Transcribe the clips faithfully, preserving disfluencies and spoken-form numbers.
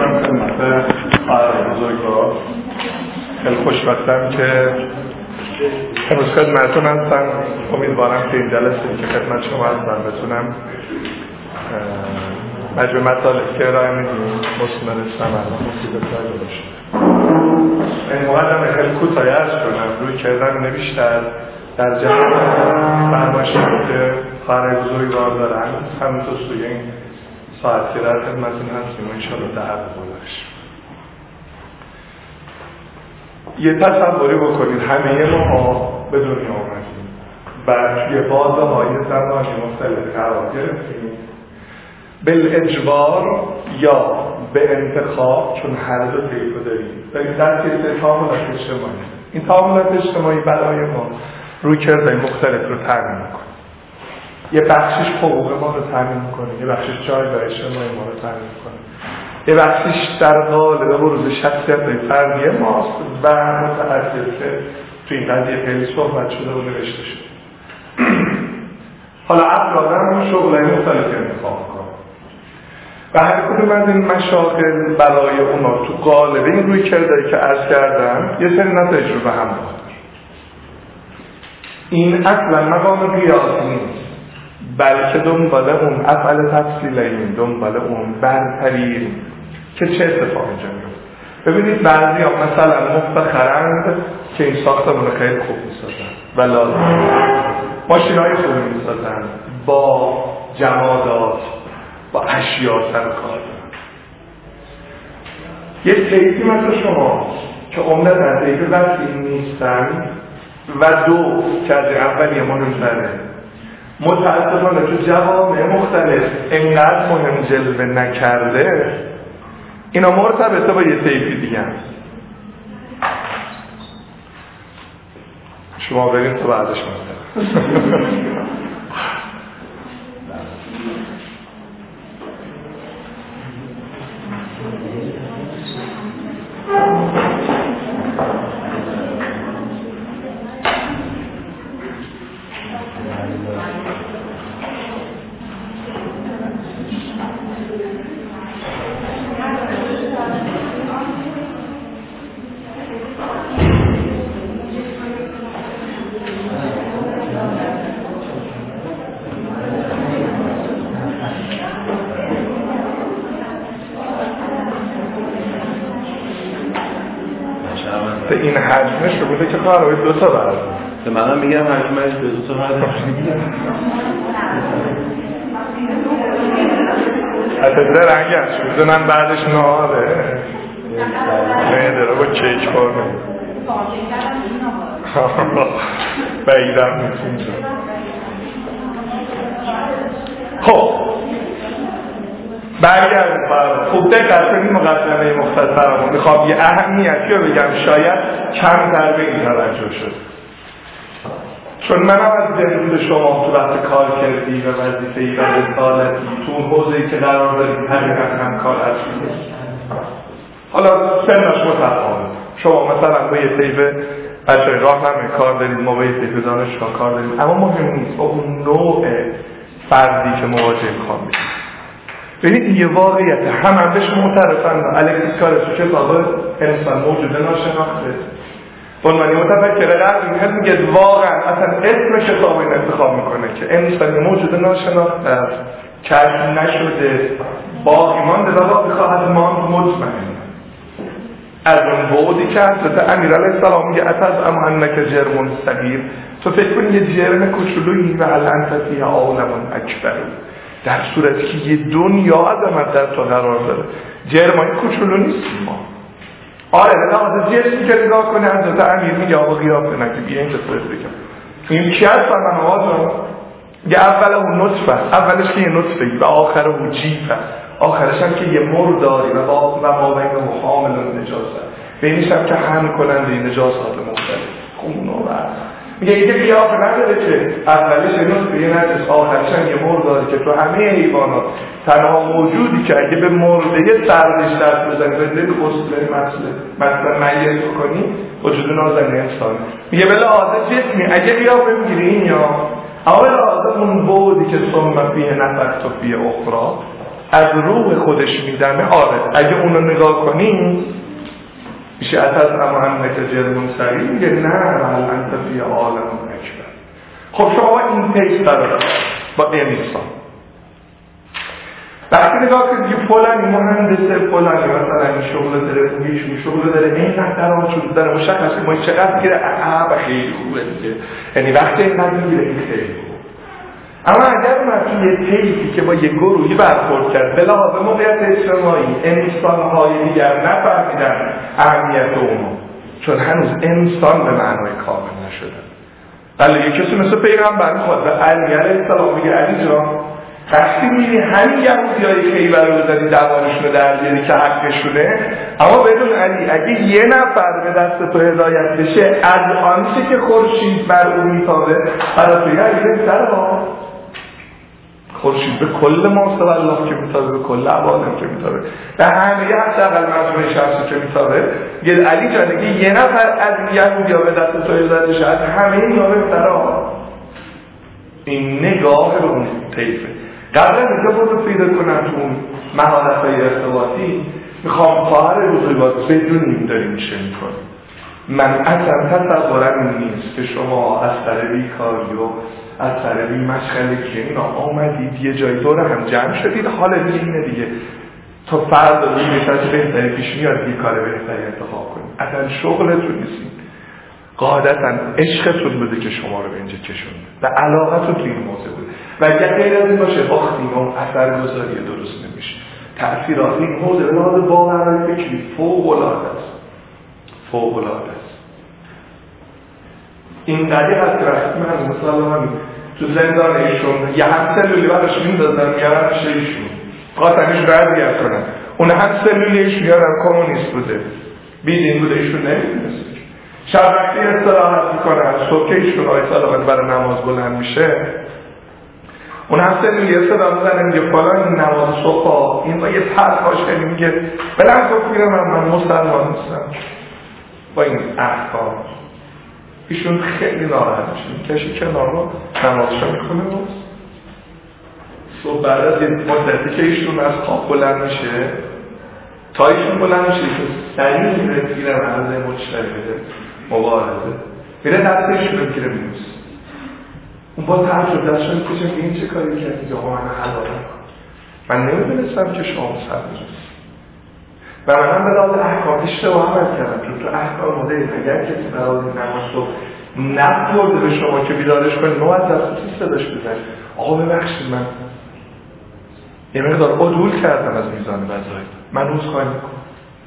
کنم خدمت خواهر بزرگوار. خیلی خوشبختم که امروز خدمتتون هستم. امیدوارم که این جلسه که خدمت شما هستم بتونم مجموع مطالب که ارائه میدیم مستمر ثمر و مفید فایده باشه. این مقدمه خیلی کوتاهی عرض کنم روی کردن بیشتر در جهت فرمایشی که خواهر بزرگوار دارن همینطور توی این ساعت که در خدمتتون هستیم و انشاءالله دهر بودش. یه تصوری بکنید همه ما به دنیا آمدیم و توی بازه های زمانی مختلف قرار گرفتیم، بالاجبار یا به انتخاب، چون هر دو طیفو داریم. داریم در طیف تعاملات اجتماعی. این تعاملات اجتماعی برای ما روی کردهای مختلف رو تامین میکنه. یه بخشش حقوق ما رو تامین میکنه، یه بخشش جایگاه اجتماعی ما رو تامین میکنه، یه بخشش در قالب بروز شخصیت فردی ماست و متأثر که تو این قضیه خیلی صحبت شده و نوشته شده. حالا افراد هم شغلای مختلفی انتخاب میکنه و هر کدوم از این مشاغل برای اونا تو قالب این روی کردهایی که عرض کردم یه سری نتایج رو به هم داره. این اصلا مقام قیاسی نیست، بلکه دنبال اون افعال تفصیلی، دنبال اون برتری که چه اتفاقی اینجا میفته. ببینید بعضی ها مثلا مفتخرند که این ساختمون خیلی خوب میسازن و لازم ماشین های خوب میسازن، با جمادات با اشیا سر کار دارن. یه طیفی مثل شما که عمدتاً طیف وسیع نیستن و دو که از اولی ما نمی‌زنه متاسفانه تو جوامع مختلف انقدر مهم جلوه نکرده، اینا مرتبطه با یه طیفی دیگه هست. شما برید تو بعدش مرتبط. این حجمش رو بوده که قراره دو تا برد به منم میگم حجمش دو تا برد حتی رنگش میدونن بعدش نهاره نه رو با کیک خورده بایدم میتونی. خب برگردیم فردا. خوب دقت کنید مقدمه مختصرمون میخوام یه اهمیتی رو بگم شاید کمتر به این توجه شد، چون منم از درود شما تو وقت کار کردی و وظیفه‌ای و رسالتی تو اون حوزه‌ای که قرار دارید حقیقتا هم کار هستید. حالا سنش متفاوت، شما مثلا با یه طیف بچه‌های راهنمایی کار دارید، ما با یه طیف دانشگاه کار داریم، اما مهم نیست با اون نوع فردی که مواجه خواهیم بشید. ببینید یه واقعیت هم هم بهش معترفن. الکسیس کارش تو کتاب انسان موجود ناشناخته عنوانی متفکر غربی میگه واقعا اصلا اسم کتاب این انتخاب میکنه که انسان موجود ناشناخته است، کشف نشده، باقی مانده و باقی خواهد ماند مطمئن. از اون بعدی که حضرت امیر علیه السلام میگه اتز ام انک جرم صغیر، تو فکر کنی یه جرم کوچولویی و هل انت فی عالم اکبر، در صورتی که یه دنیا عظمت در تو قرار داره. جرمای کوچولو نیستیم ما. آره به لحاظ جسمی که نگاه کنه حضرت امیر میگه آقا قیافه نگه بیا این تصویر بگم این کی هست من آقا یه اول اون نطفه، اولش که یه نطفه و آخر اون جیفه، آخرش هم که یه مرداری و با و ما بین و حامل نجاسه، بینش هم که هم کننده این نجاسات مختلف خون و میگه اینکه قیافه نداره که اولش یه نطفه یه نجس، آخرش هم یه مرداری که تو همه حیوانات تنها موجودی که اگه به مرده سردش دست بزنی به دل خسله مثلا میت کنی وجود نازنی انسان. میگه بله آزه جسمی اگه قیافه میگیری این یا اول آزه اون بودی که سمه فیه نفخت و فیه اخرى، از روح خودش میدمه. آره اگه اونو نگاه کنیم میشه از اما انک جرمون سریع میگه نه بل انت فی عالم اکبر. خب شما این پیس قرار با انسان وقتی نگاه کنید که فلانی مهندسه، فلانی مثلا این شغل داره، این شغل داره، این نقدران شغل داره، مشخصه ما چقدر گیره احب خیلی خوبه دیگه، یعنی وقتی اینقدر میگیره این خیلی خوب. اما اگر من توی تیپی که با یه گروهی برخورد کرد به لحاظ موقعیت اجتماعی انسان‌های دیگر نفهمیدن اهمیت اونو، چون هنوز انسان به معنای کامل نشدن. ولی یه کسی مثل پیغمبر میخواد به علی علیه السلام میگه علی جان وقتی میبینی همین یهودیای خیبر رو بزنی دوانشون رو در بیاری که حقشونه، اما بدون علی اگه یه نفر به دست تو هدایت بشه از آنچه که خورشید بر او میتابه برای توی علی بهتره ها. خورشید به کل ماسه الله که میتابه، به کل عوالم که میتابه، به همه یه حتی اقل منظومه شخصی که میتابه. یه علی جان اگه یه نفر از یهودیا به دست تو هدایت بشه از همه این ها بهتره ها. این نگاه به اون طیفه. قبل از اینکه برو پیدا کنم تو اون مهارت‌های ارتباطی میخوام خواهر روزگار بدونیم داریم چه میکنیم. من اصلا تصورم این نیست که شما از طریق بیکاری و از طریق مشغله که اینا آمدید یه جای دور هم جمع شدید حال دیگه اینه دیگه تا فردا روی نشست بهتری پیش میاد بیکار بهتری انتخاب کنید. اصلا شغلتون نیستید، قاعدتا عشقتون بوده که شما رو به اینجا کشونده و علاقتون تو این موضوع بوده و اگر غیر از این باشه باختیم اون اثرگذاری درست نمیشه. تأثیرات این موضوع به لحاظ باورهای فکری فوق العاده است، فوق العاده است. این قضیه هست که وقتی من مثلا همین تو زندان ایشون یه هم سلولی براش میندازن میارن میشه ایشون قاطنش رضیت کنن، اون هم سلولی ایشون میارن کمونیست بوده بیدین بوده ایشون نمیدونست. شب وقتی استراحت میکنن صبح که ایشون آیت صادقات برای نماز بلند میشه اون هم سلولی صدا میزنه میگه فلان نماز صبح این با یه پرد هاشکنی میگه بلند صبح میرم من مسلمان نیستم با این احکام. ایشون خیلی ناراحت میشه کشی کنار رو نمازشو میکنه باز صبح بعد از یه مدتی که ایشون از خواب بلند میشه تا ایشون بلند میشه ایشون سریع میره گیره مرزه مجتهده مبارزه میره دستش رو بگیره میروز اون با تعجب دستشون میکشه که این چه کاری کردی که من حلالم من نمیدونستم که شما مسلمان و من هم به لحاظ احکام اشتباه عمل کردم چون تو احکام مدل اگر کسی برای نماز رو نبرده به شما که بیدارش کنید نو از دستوسی صداش بزنید آقا ببخشید من یه مقدار عدول کردم از میزان وظایف من روز خواهی میکنم.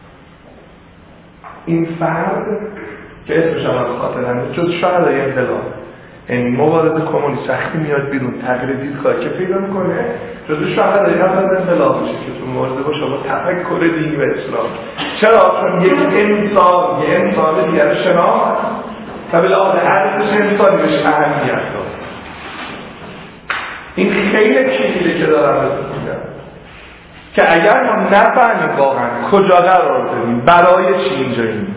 این فرد که اسمش هم از خاطرنده جز شهدای انقلاب این مبارزه کمونیست سختی میاد بیرون تغییر دیدگاه که پیدا میکنه جز شهدای انقلاب میشه که تو مبارزه با شما تفکر دینی و اسلام. چرا؟ چون یک انسان یک انسان دیگر شناخت و به لحاظ ارزش انسانی بهش اهمیت داد. این خیلی چیزیه که دارم میگم که اگر ما نفهمیم واقعا کجا قرار داریم برای چی اینجاییم.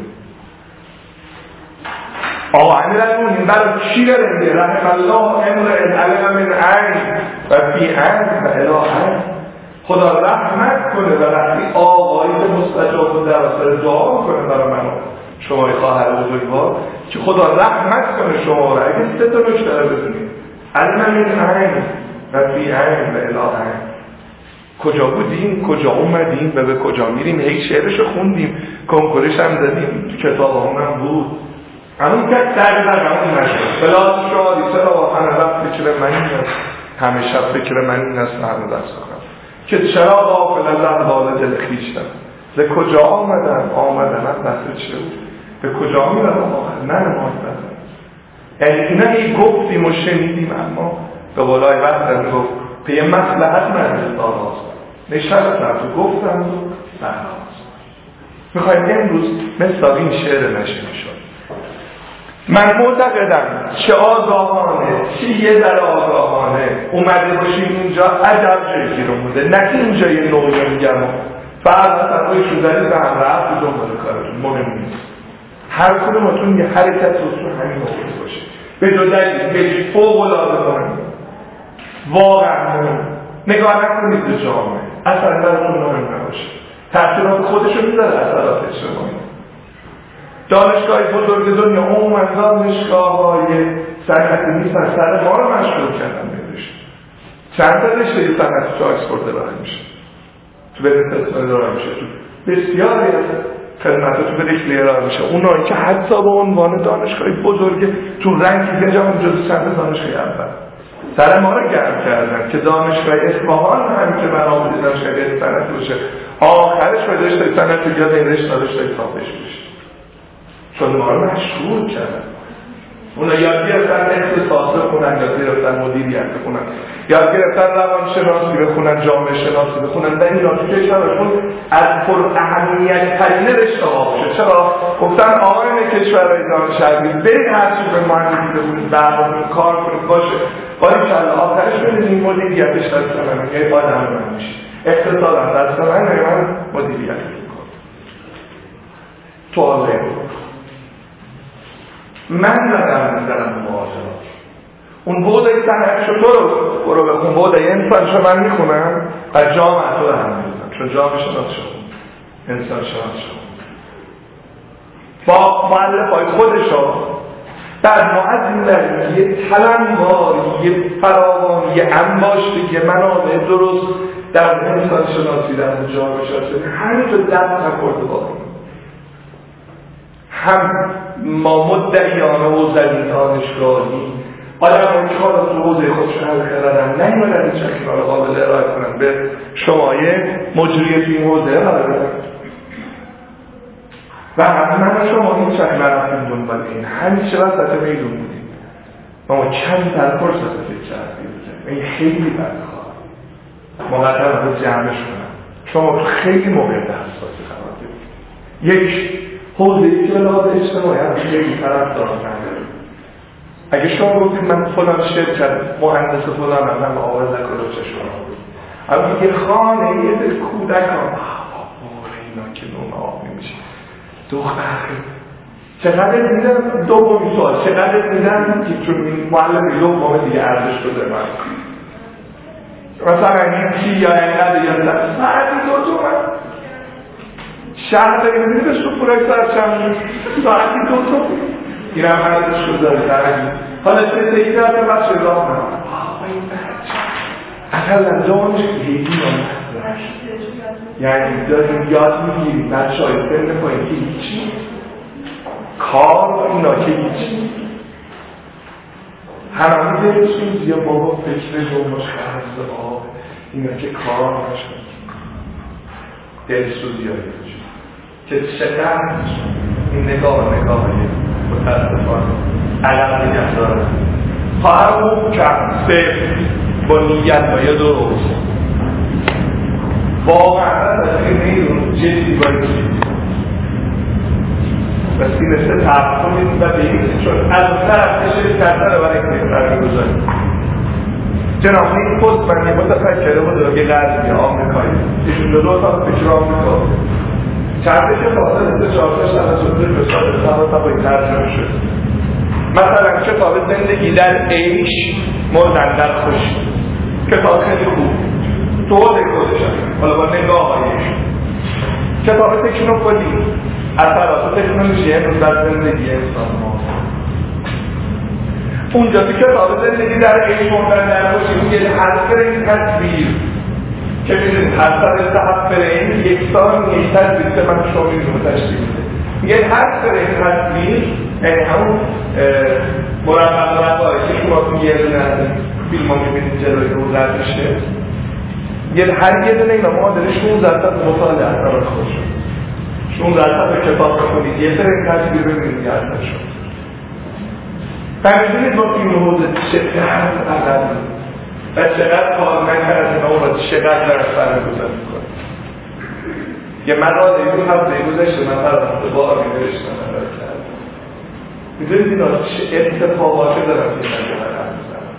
آقا امیرالمومنین برای چی داره میگه رحم الله امرئ علم من عین و فی عین و الی عین. خدا رحمت کنه و وقتی آقایی به مستجاب و در دعا کنه برای من شما خواهر بزرگوار که خدا رحمت کنه شما را. اگه سه تا نکته رو بدونید علم من عین و فی عین و الی عین، کجا بودیم کجا اومدیم و به کجا میریم. هیچ شعرشو خوندیم کنکورش هم دادیم تو کتاب هم بود همون که تقریبا همون نشد بلاز شادی چرا همه وقت فکر من این است همه شب فکر من این است همه دست کنم که چرا غافل از احوال دل خویشتن ز کجا آمدن آمدن از بحث چه بود به کجا میرم آمدن نه نماز بدن. یعنی اینا هی گفتیم و شنیدیم اما به قولای وقت هم گفت پی مصلحت مجلس آغاز نشستم تو گفتم و بحث میخوایم امروز مثل این شعر نشمی شد. من معتقدم چه آگاهانه چه یه در آگاهانه اومده باشیم اینجا عجب جایی گیر اومده نه که اینجا یه نوعی میگم فرد اصلا روی شوزنی به هم رفت و دنبال کارتون مهم نیست. هر کدومتون یه حرکت رو همین موقعی باشه به دو دلیل به فوق العاده مهم واقعا مهم. نگاه نکنید به جامعه اثر براتون مهم نباشه. تأثیرات خودشو میذاره، اثرات اجتماعی. دانشگاه بزرگ دنیا عموما دانشگاه‌های صنعتی نیستن، سر ما رو مشغول کردن بهش. چند تا رشته صنعتی تو آکسفورد ارائه میشه، تو برنامه ارائه میشه، تو بسیاری از خدمات تو برکلی ارائه میشه. اونایی که حتی به عنوان دانشگاه بزرگ تو رنکینگ جهان جزو چند دانشگاه اول سر ما رو گرم کردن که دانشگاه اصفهان هم که بنابرای دانشگاه صنعتی باشه، آخرش به رشته صنعتی یا به رشته تاپش بشه، چون ما رو مشهور کردن. اونا یاد گرفتن اقتصاد بخونن، یاد گرفتن مدیریت بخونن، یاد گرفتن روانشناسی بخونن، جامعه شناسی بخونن. در اینا تو کشورشون از پر اهمیت ترین رشته ها باشه. چرا؟ گفتن آقایان کشورهای دانشجوی برید هر چی به مهندسی بخونید، برنامه کار کنید باشه، ولی ان آخرش ببینید مدیریتش دست من، یه آدم من میشه، اقتصاد هم دست من، من مدیریت میکنم. توله من ندارم میزنم مواجهات. اون بوده صنعت شطور برو بخون، بوده انسان شو من میخونم و جامعه تو هم میزنم، چون جامعه شناس شد، انسان شناس شد با معلف های خودشو. بعد ما از این در یه تلنگاری، یه فراوانی، یه انباشتی، یه منابع درست در انسان شناسی، در جامعه شناسی همین رو دست نکرده باقیم. هم ما مدعیان و زدین دانشگاهی آدم ها که حالا تو حوزه خودش حل کردن نمیدن این شکل رو قابل ارائه کنن به شمای مجریه تو این حوزه ارائه بدن و من شما این شکل رفتیم دنبال این همیشه وسط میدون بودیم. ما چند تر فرصت فکر کردیم این خیلی بدخواه مقدر رو جمعش کنم. شما خیلی موقع حساسی قرار دارید. یک حوزه‌ای که لحاظ اجتماعی هم خیلی طرفدار نداره. اگه شما گفتید من فلان شرکت مهندس فلان هم من آواز نکنم چه شما اما یه خانه یه دل کودکان آباره اینا که نوم آب میشه دختر چقدر میدن دومی سوال چقدر میدن که چون معلم دومه دیگه ارزش بده من مثلا این چی یا اینقدر یا ساعتی دو تومن شهر داریم میدونش تو پولای ساعت چند ساعتی دو تومن این هم هردش رو داری درگی حالا چه تکی دارده بچه راه هم آقا این بچه اقلا دانش خیلی نامه یعنی داریم یاد میگیریم بچه های سن پایین که هیچی کار و اینا که هیچی همه دلشون یا بابا فکر جنباش خرزه آب اینا که کار نشد دلسوزی های وجود که چقدر این نگاه نگاهی متاسفانه عقب نگه داره خواهر محکم صفر با نیت و یه درست واقعا از این نیرون جدی باید و سینسته تحب کنید و بگید چون از طرف شرکت داره برای کنید برای گذارید جناب این پست من یه متفکره بود رو یه غربی آمریکایی ایشون دو دو تا فکر آمریکا چند که فاصله سه چهار تا شده شده به ساده ساده تا باید ترجمه شد مثلا کتاب زندگی در عیش مردن در خوشی کتاب خیلی خوب تو حوزه خودش حالا با نگاه هایش کتاب تکنوپولی اثرات تکنولوژی امروز در زندگی انسان ما اونجا که کتاب زندگی در عیش مردن در خوشی میگه حذف این تصویر که میدونید حذف صحف این یک سال یک تصویر که من شما میدونم تشکیل میده میگه حذف این تصویر یعنی همون مرقم رقایی که شما تو یه دونه از فیلم ها میبینید جلوی رو رد میشه یه هر یه دونه اینا معادل شانزده تا مطالعه اثرات خود شد شانزده تا کتاب بخونید یه سر این تصویر ببینید یه اثر شد فهمیدونید با فیلم حوزه چقدر عقل و چقدر کار نکردن اون را چقدر در سر گذار میکنه یه مراده این هفته گذشته من در هفته با آمی نوشتم میدونید اینا چه اتفاقاتی دارم که من جمعه میزنم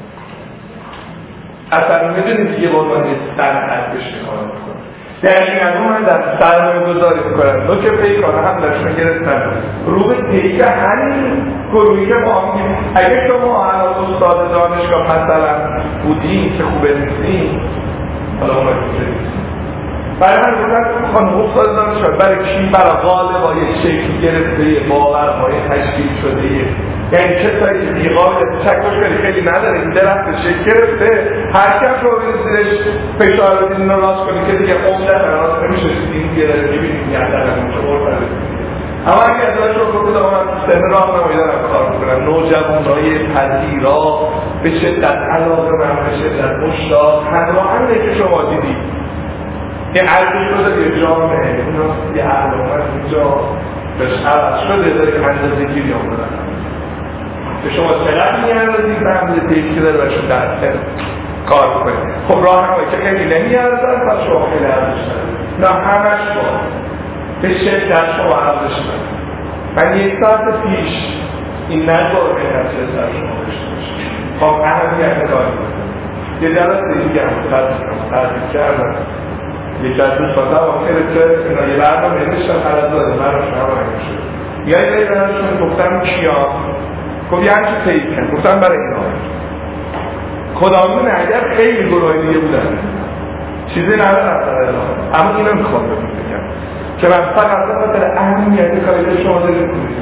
اصلا میدونید یه بار من یه صنعت بشه کار میکنم دقیقا من در سرمایه گذاری میکنم نو که پیکانه هم داشتن گرفتن رو به پیک همین گروهی که ما هم گیم اگه شما الان استاد دانشگاه مثلا بودیم که خوبه نیستیم حالا اون رو برای من بودن خانم افتاده دانشگاه برای کی؟ برای غالب های شکل گرفته باورهای تشکیل شده، یعنی کسایی که دیقابل تشکش کنی خیلی نداره، این درخت شکل گرفته حرکت رو زیرش فشار بدین رو راست کنی که دیگه عمدت راست نمیشه. این گرفت میبینید یه در همون چه برد برده. اما اگه ازش رو بکنم من سن راه نمایی دارم کار میکنم، نوجوانهای پذیرا به شدت علاقه من، به شدت مشتاق همراه همینه که شما دیدید یه عرضی شده یه جامعه اینا یه علامت اینجا بهش عوض شده داره که اندازه گیری آمدن که شما چقدر میاندازید به اندازه تیکی که داره بهشون در سن کار کنید. خب راه نمایی که خیلی نمیاردن پس شما خیلی ارزش دارید، نه همش شما به شدت شما ارزش دارید. من یک ساعت پیش این نظر به نفسه سر شما داشته باشید. خب اهمیت کاری کنید یه جلسه دیگه هم تربیت کردن یکی از دوست بازم آخره که اینا یه برنامه نمیشتن حالت داده من رو شما باید شد یه جایی برنامهشون گفتم کیا گفت یه همچه تایید کن گفتم برای اینا کدامون اگر خیلی گروه دیگه بودن چیزی ندارم اما اینو میخوام بگم که من فقط بخاطر اهمیت کاری که شما دارید کنید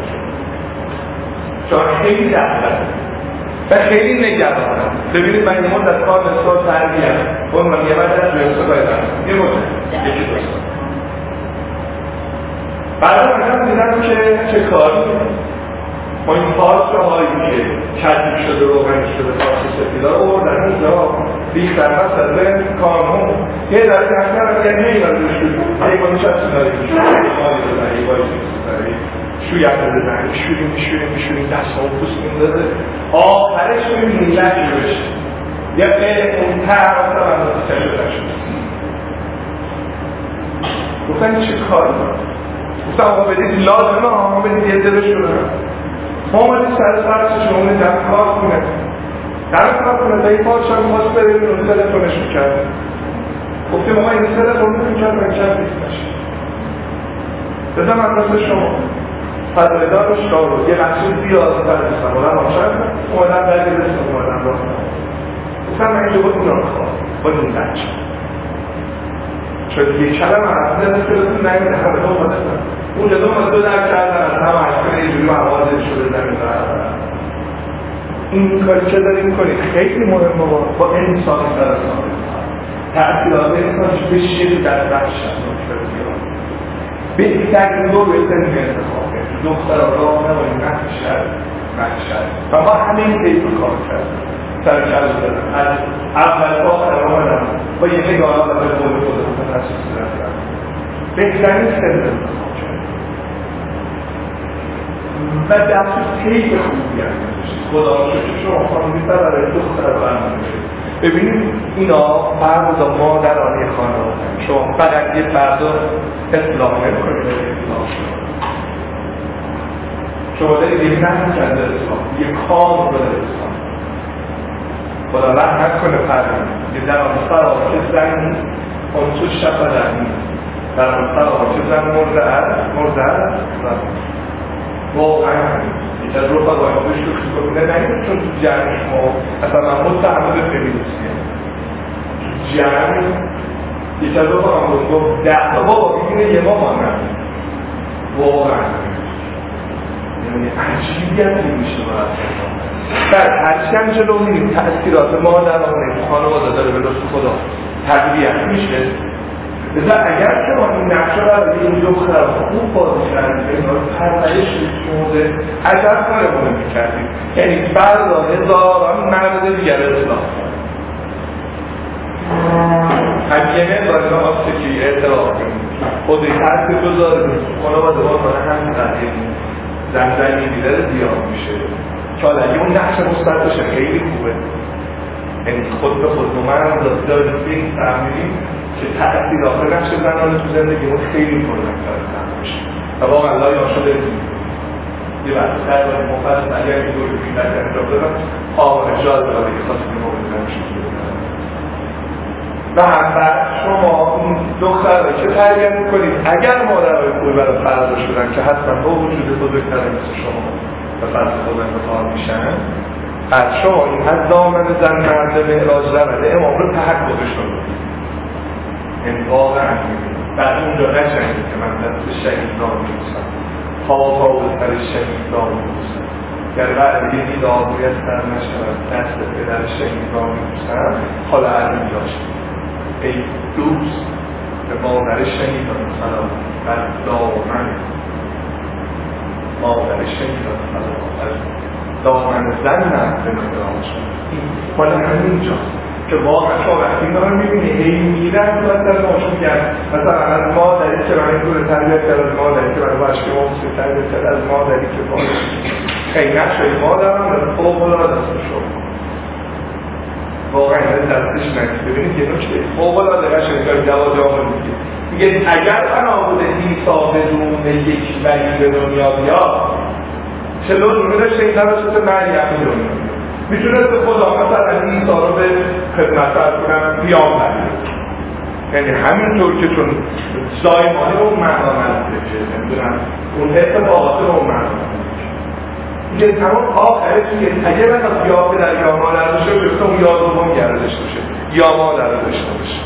چون خیلی دقیقه و خیلی نگرانم. ببینید من یه مدت کار نسبت تربیت اون من یه مدت روی اصلا بایدم یه مدت یکی دوستان بعد من دیدم که چه کاری ما این پاسه هایی که کتیب شده رو غنی شده پاسه سفیده رو بردن اونجا ریختن وسط کانون یه داره دکتر رو یعنی این رو شد ایمانی شد سناری شد ایمانی رو داری ایمانی سناری شویت بزنی شوری میشوری میشوری دست ها و پوست میندازه آخرش میبینی لکی بشه یه قیل اون تر آستا من داشته شده شد گفتن چه کاری گفتن آقا بدید لازمه آقا بدید یه دلش رو ما آمدید سر سرش شما اونه در کار کنه در کار کنه تا این پادشاه میخواست بریم اون تلفنش میکرد گفتیم آقا این تلفن میکرد من چند نیستش بزن من راست شما فضایدارش رو یه قصور بیاد فرستم بودم آشد اومدم برگه رسم اومدم راست گفتم من اینجا بود اون رو خواهد با این بچه شاید یه کلم هم از نمیده که رسون نمیده همه دو اومده اون جدو ما دو در کردن از همه عشقه یه جوری موازه شده زمین برد این کاری که داریم کنید خیلی مهمه با انسان درستان تأثیرات انسانش بشه در بخش بهترین دو بهترین انتخاب کرد دختر راه نمایی محشر محشر و ما همه این دیت رو کار کردیم سر کلو دادم از اول آخر آمدم با یه نگاه به قول خودم تخصص رفتم بهترین سر انتخاب کرد و دست خیلی خوبی هم خدا شکر شما خانمی برای دختر رو برمانی شد ببینید اینا فرد و مادرانی خانواده شما فقط یه فرد رو اصلاح نمی‌کنید شما دارید یه نحن کرده اصلاح یه کام رو داره اصلاح خدا رحمت کنه پرمید یه در آن سرا که زن اون تو شب بدنی در آن سرا که زن مرده است مرده است واقعا یکی از روح باید باید شکل کنه نگید چون تو جمع شما اصلا من متحمل به فمینیستی جمع یکی از روح باید گفت ده تا بابا بگیره یه ما مانم واقعا یعنی عجیبی هم میشه باید در هرچند جلو میریم تأثیرات ما در آن خانواده داره به لطف خدا تقویت میشه بذار اگر شما این نقشه را به این دختر خوب بازی کردید اینا رو پرورش می‌شده عجب کارمون می‌کردید یعنی فردا هزاران مرد دیگر اصلاح همینه باید ما واسه که اعتراف کنیم خودی ترک گذاره خانواده ما کنه همین قضیه زنزنی دیدر زیاد میشه که حالا اگه اون نقش مستقلشه خیلی خوبه یعنی خود به خود نمرم داریم فکر فهمیدیم که تأثیر آخر نقش زنانه تو زندگیمون خیلی پرمکتر میشه و واقعا الله یا شده یه وقت خیلی باید مفصل اگر این دور بیشتر انجام دادم آمانه جال داره که خواست این موقع نمیشه و هم بعد شما این دختر رو که تربیت میکنید اگر مادرهای خوبی برای فردا شدن که حتما با وجود بزرگتر مثل شما و فرد خود انتخاب میشن از شما این از دامن زن مرد معراج رونده امام رو تحققش رو یعنی واقعا در اونجا نشنید که من دست شهیدان میبوسم پا پا به سر شهیدان میبوسم گر وعده بیداریت سر نشود دست پدر شهیدان میبوسم حالا عربی داشت ای دوست به مادر شهیدان سلام بر دامن مادر شهیدان سلام بر دامن زن نرد به مدران شد این حالا همینجاست که واقعا شما وقتی دارم میبینی هی میرن تو از در ماشون میگن مثلا از مادری که برای دور تربیت کرد از مادری که برای باشکی ممسی تربیت کرد از مادری که باید خیلی نشوی مادرم در فوق العاده دست شد واقعا این دستش نگید ببینید یه نکته فوق العاده قشنگ جای جواد آمد میگه میگه اگر بنا بوده عیسی بدون یک ولی به دنیا بیاد چه لزومی داشته این توسط مریم دنیا میتونست خدا مثلا عیسی رو به خدمت ارز کنم پیامبر یعنی همینطور که چون زایمانی اون معنا نداره که نمیدونم اون اتفاقات اون معنا میگه تمام آخرش میگه اگه من از یا پدر یا مادر داشته باشه اون یا دوم گرده داشته باشه یا مادر داشته باشه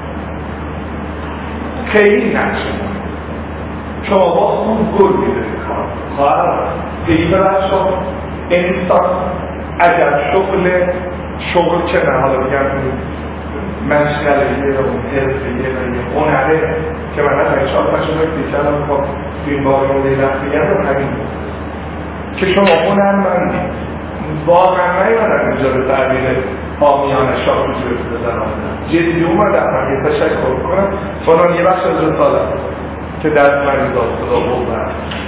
خیلی نقشه شما با خوب گل میده خواهر خیلی برشا انسان اگر شغل شغل چه نه حالا بگم مشغله و حرفیه و یه هنره که من از انشاء الله شما دیگر هم با این باقی مونده دستیگر رو همین که شما هنرمندی واقعا نیمدن اینجا به تعبیر حامیان شاه روزی بزنم جدی اومدن من یه تشکر کنم فلان یه بخش از رساله که دست من داد خدا بودن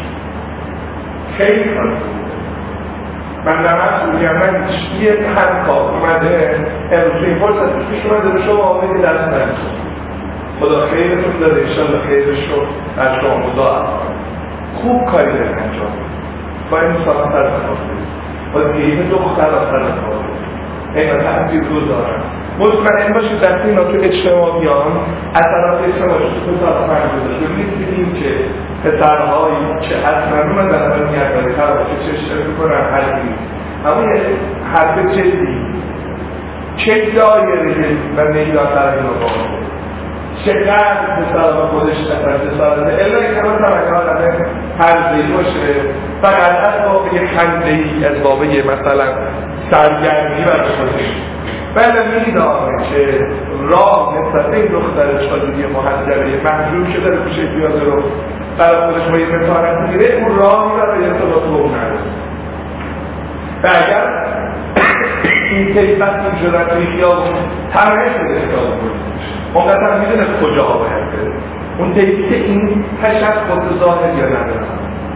خیلی خواست من در مسئولی هم من یه هم کار اومده امروز این فرصت پیش اومده به شما آمدی دست من خدا خیرتون داده انشالله خیرش رو از شما مضاعف خوب کاری داره انجام با این سالان سر نخواسته با دیگه دختر را سر نخواسته این ها تحصیل روز دارن مطمئن باشید دستی اینا تو اجتماعیان اثرات اجتماعی تو سال فرد داشت ببینید دیدیم که پسرهایی که اصلا رو من در من میگردن خراب که چشته میکنن حرفی اما یه حرف جدی چه دایره و میدان در این رو باید چقدر پسرها خودش نفر پسرها الا این همه طبقه ها همه هرزهی باشه فقط از بابه یک خندهی از بابه مثلا سرگرمی برای خودش بله میدانه که راه نسبت این دختر شادی محجبه محجوب شده رو پیش پیازه رو برای خودش با یه متانت میگیره اون راهی برای ارتباط با اون نداره و اگر این کیفت این شدن توی خیابون همه شده خیابون بودیش اونقدر میدونه کجا ها باید بره اون تیفی که این تشخص ظاهر یا نداره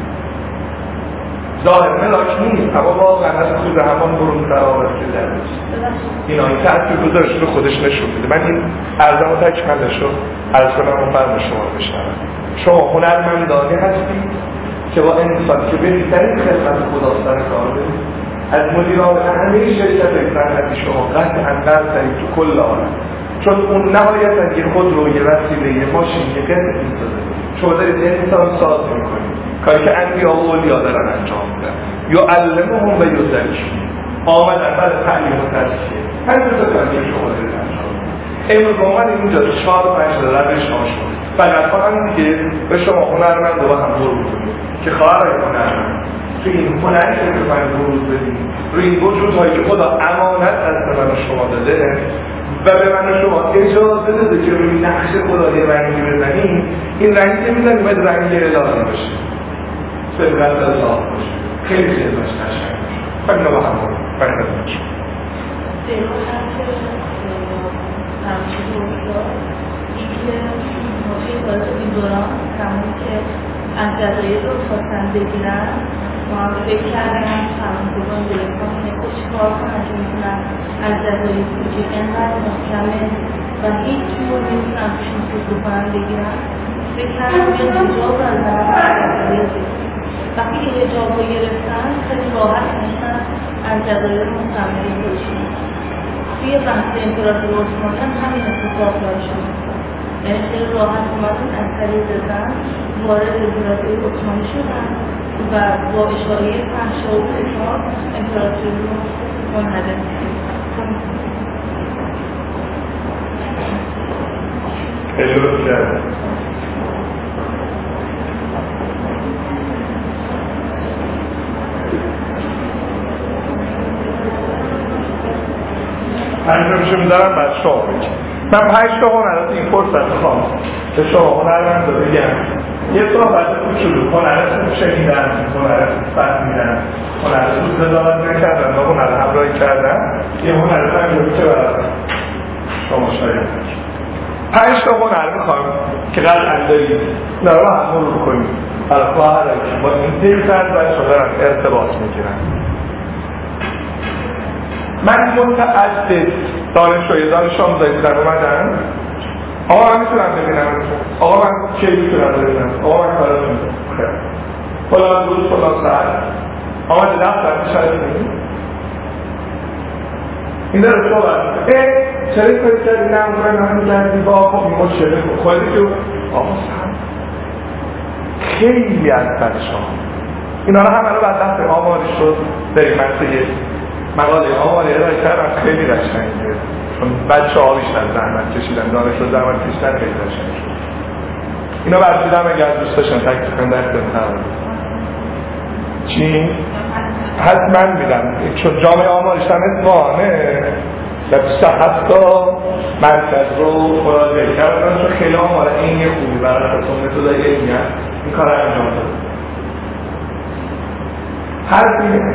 ظاهر ملاک نیست اما واقعا از خود همان برون تراورد که در نیست این آنی تأثیر گذارش رو خودش نشون میده من این ارزم و تکملش رو عرض کنم و فرم شما رو بشنم شما هنرمندانی هستید که با انسان که بهترین خدمت خدا سر کار بدید از مدیران همه شرکت صنعتی شما قطعا برترید تو کل عالم چون اون نهایتا یه خود رو یه وسیله یه ماشین یه قطع میسازه شما دارید انسان ساز میکنید کاری که انبیا و اولیا دارن انجام میدن یعلمهم و یزکی آمدن بعد تعلیم و تزکیه همین دو تا کاری شما دارید انجام امروز اومد اینجا چهار پنج روش آشون فقط خواهم دیگه به شما هنرمند و هم ورود کنید که خواهرای هنرمند تو این هنری که باید ورود بدیم روی این وجودهایی که خدا امانت از من شما داده و به من شما اجازه داده که روی نقش خدا یه رنگی بزنیم این رنگی که میزنیم باید رنگی الهی باشه سبقت الله باشه خیلی خیلی باشه نشنگ باشه خیلی با هم بود خیلی باشه همچه دوستا این که موقعی باید این دوران همون که از جزایه رو خواستن بگیرن ما فکر کردن همون دوبان دلکان که چیکار کنن که میتونن از جزایه کوچه اینقدر محکمه و هیچ جور نمیتونن توشون سوزو کنن بگیرن فکر کردن یه حجاب رو از طرف جزایه بگیرن وقتی که حجاب رو گرفتن خیلی راحت میشن از جزایه رو مستمره باشن توی بحث امپراتور عثمانی هم همین اتفاق داشت یعنی خیلی راحت اومدن از طریق زن وارد امپراتوری عثمانی شدن و با اشاره فحشا و فساد امپراتوری رو منهدم کردن خیلی رو کرد. پنجمشو میذارم بعد شما بگیم. من پنج تا هنر این فرصت خواهم که شما هنر من رو بگم. یه صحبت کوچولو هنرتون شنیدن، هنرتون فهمیدن، هنرتون قضاوت نکردن و هنر همراهی کردن. یه هنر پنجمی که برای شما شاید پنج تا هنر میخوام که قطعا دارید اینا رو هم مرور کنید برای خواهران که با این تیفتر بچه دارن ارتباط میگیرن. من متعدد دانشجوی دانش آموزایی بودن اومدن. آقا من میتونم ببینم، آقا من چه میتونم ببینم، آقا من کارتون میتونم فلان روز فلان ساعت آمده دفتر میشاید ببینیم این داره صحبت اه چرا کاری کردی نمونه نمونه کردی با آقا این مشکله خواهدی که آقا سهم خیلی از بر شما اینا رو همه رو بعد دفت آماری شد بریم من یه مقاله آماری ارائه کردم خیلی قشنگه چون بچه ها بیشتر زحمت کشیدن دانش رو زحمت کشیدن خیلی قشنگ شد. اینا برسیدم اگر از دوست داشتن تکلیف کنم در کنم چی؟ حتما میدم چون جامعه آمارش هم اصفهانه و بیست و هفت تا مرکز رو مراجعه کردن چون خیلی آمار این یه خوبی برای خودتون متدای علمی هست این کار رو انجام داد. هر دیگه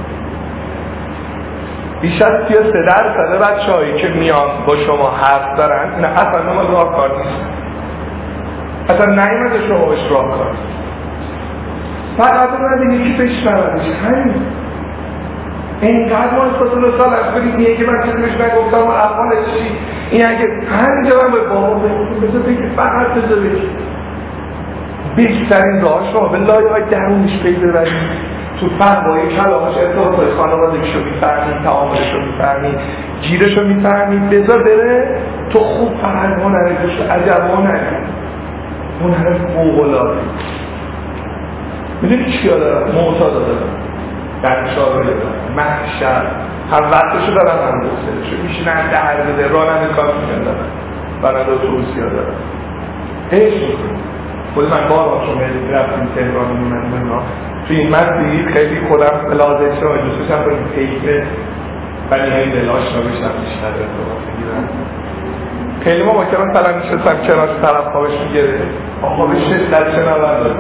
بیش از سی و سه درصد بچه هایی که میان با شما حرف دارن این اصلا ما راه کار نیست، اصلا نایمده شما بهش راه کار فقط اومده یکی بشنوندش همین. اینقدر ما اسپاسون سال از برید میگه که من چیزی بهش نگفتم و احوالش چی این اگه همینجا من به بابا بگیم بذار بگی فقط بذار بگی بیشترین راه شما به لایه های درونش پیدا ببرید تو فرقای کلامش ارتباطای خانوادگیشو میفهمید، تعاملشو میفهمید، گیرشو میفهمید، بذار بره تو خوب فقط هنرش عجب هنر هنر فوق‌العاده. میدونی چیا دارم؟ معتادا دارم در شاهده دارم محشر هم وقتشو دارم هم دوستشو میشینن در بده راننده کار میکن دارم برنده اتوبوسیا دارم عشق میکنم. خود من بارم چون رفتیم تهران و میمنیم ما توی این مسیح خیلی خودم لازم شما دوستشم با این تیفه ولی این دلاش را بشتم بیشتر ارتباط بگیرم. خیلی ما با که من سلام نشستم کنار طرف خوابش میگره آقا به شدت شنون دارم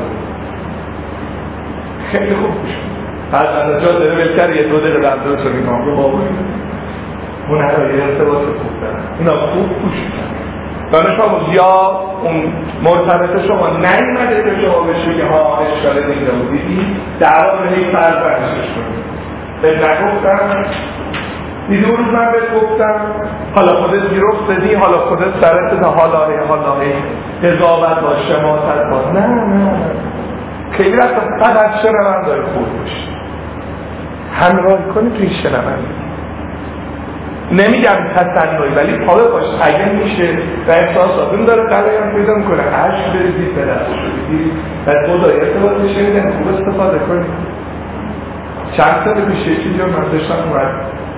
خیلی خوب بشم هر از جا داره بلکر یه دو دل رمزه رو میکنم رو بابایی هنرهای ارتباط خوب دارم اینا خوب خوش میکنم. دانش آموز یا اون مرتبط شما نیمده که شما بشه که ها اشکال دیگه رو دیدی در آن هی فرض برشش کنید به نگفتم دیدی اون روز من بهت گفتم حالا خودت گیرفت دادی حالا خودت سرت تا حالا هی حالا هی قضاوت با شماتت با نه نه نه خیلی وقتا فقط شنونده‌های خوب باشی همراهی کنی توی شنونده نمیگم تصنعی ولی پاوه باش اگه میشه و احساساتون داره قلعه پیدا میکنه عشق بریزی پدرش بریزی و خدای ارتباط شنیدن خوب استفاده کنی. چند سال پیش یه چیزی رو من داشتم اومد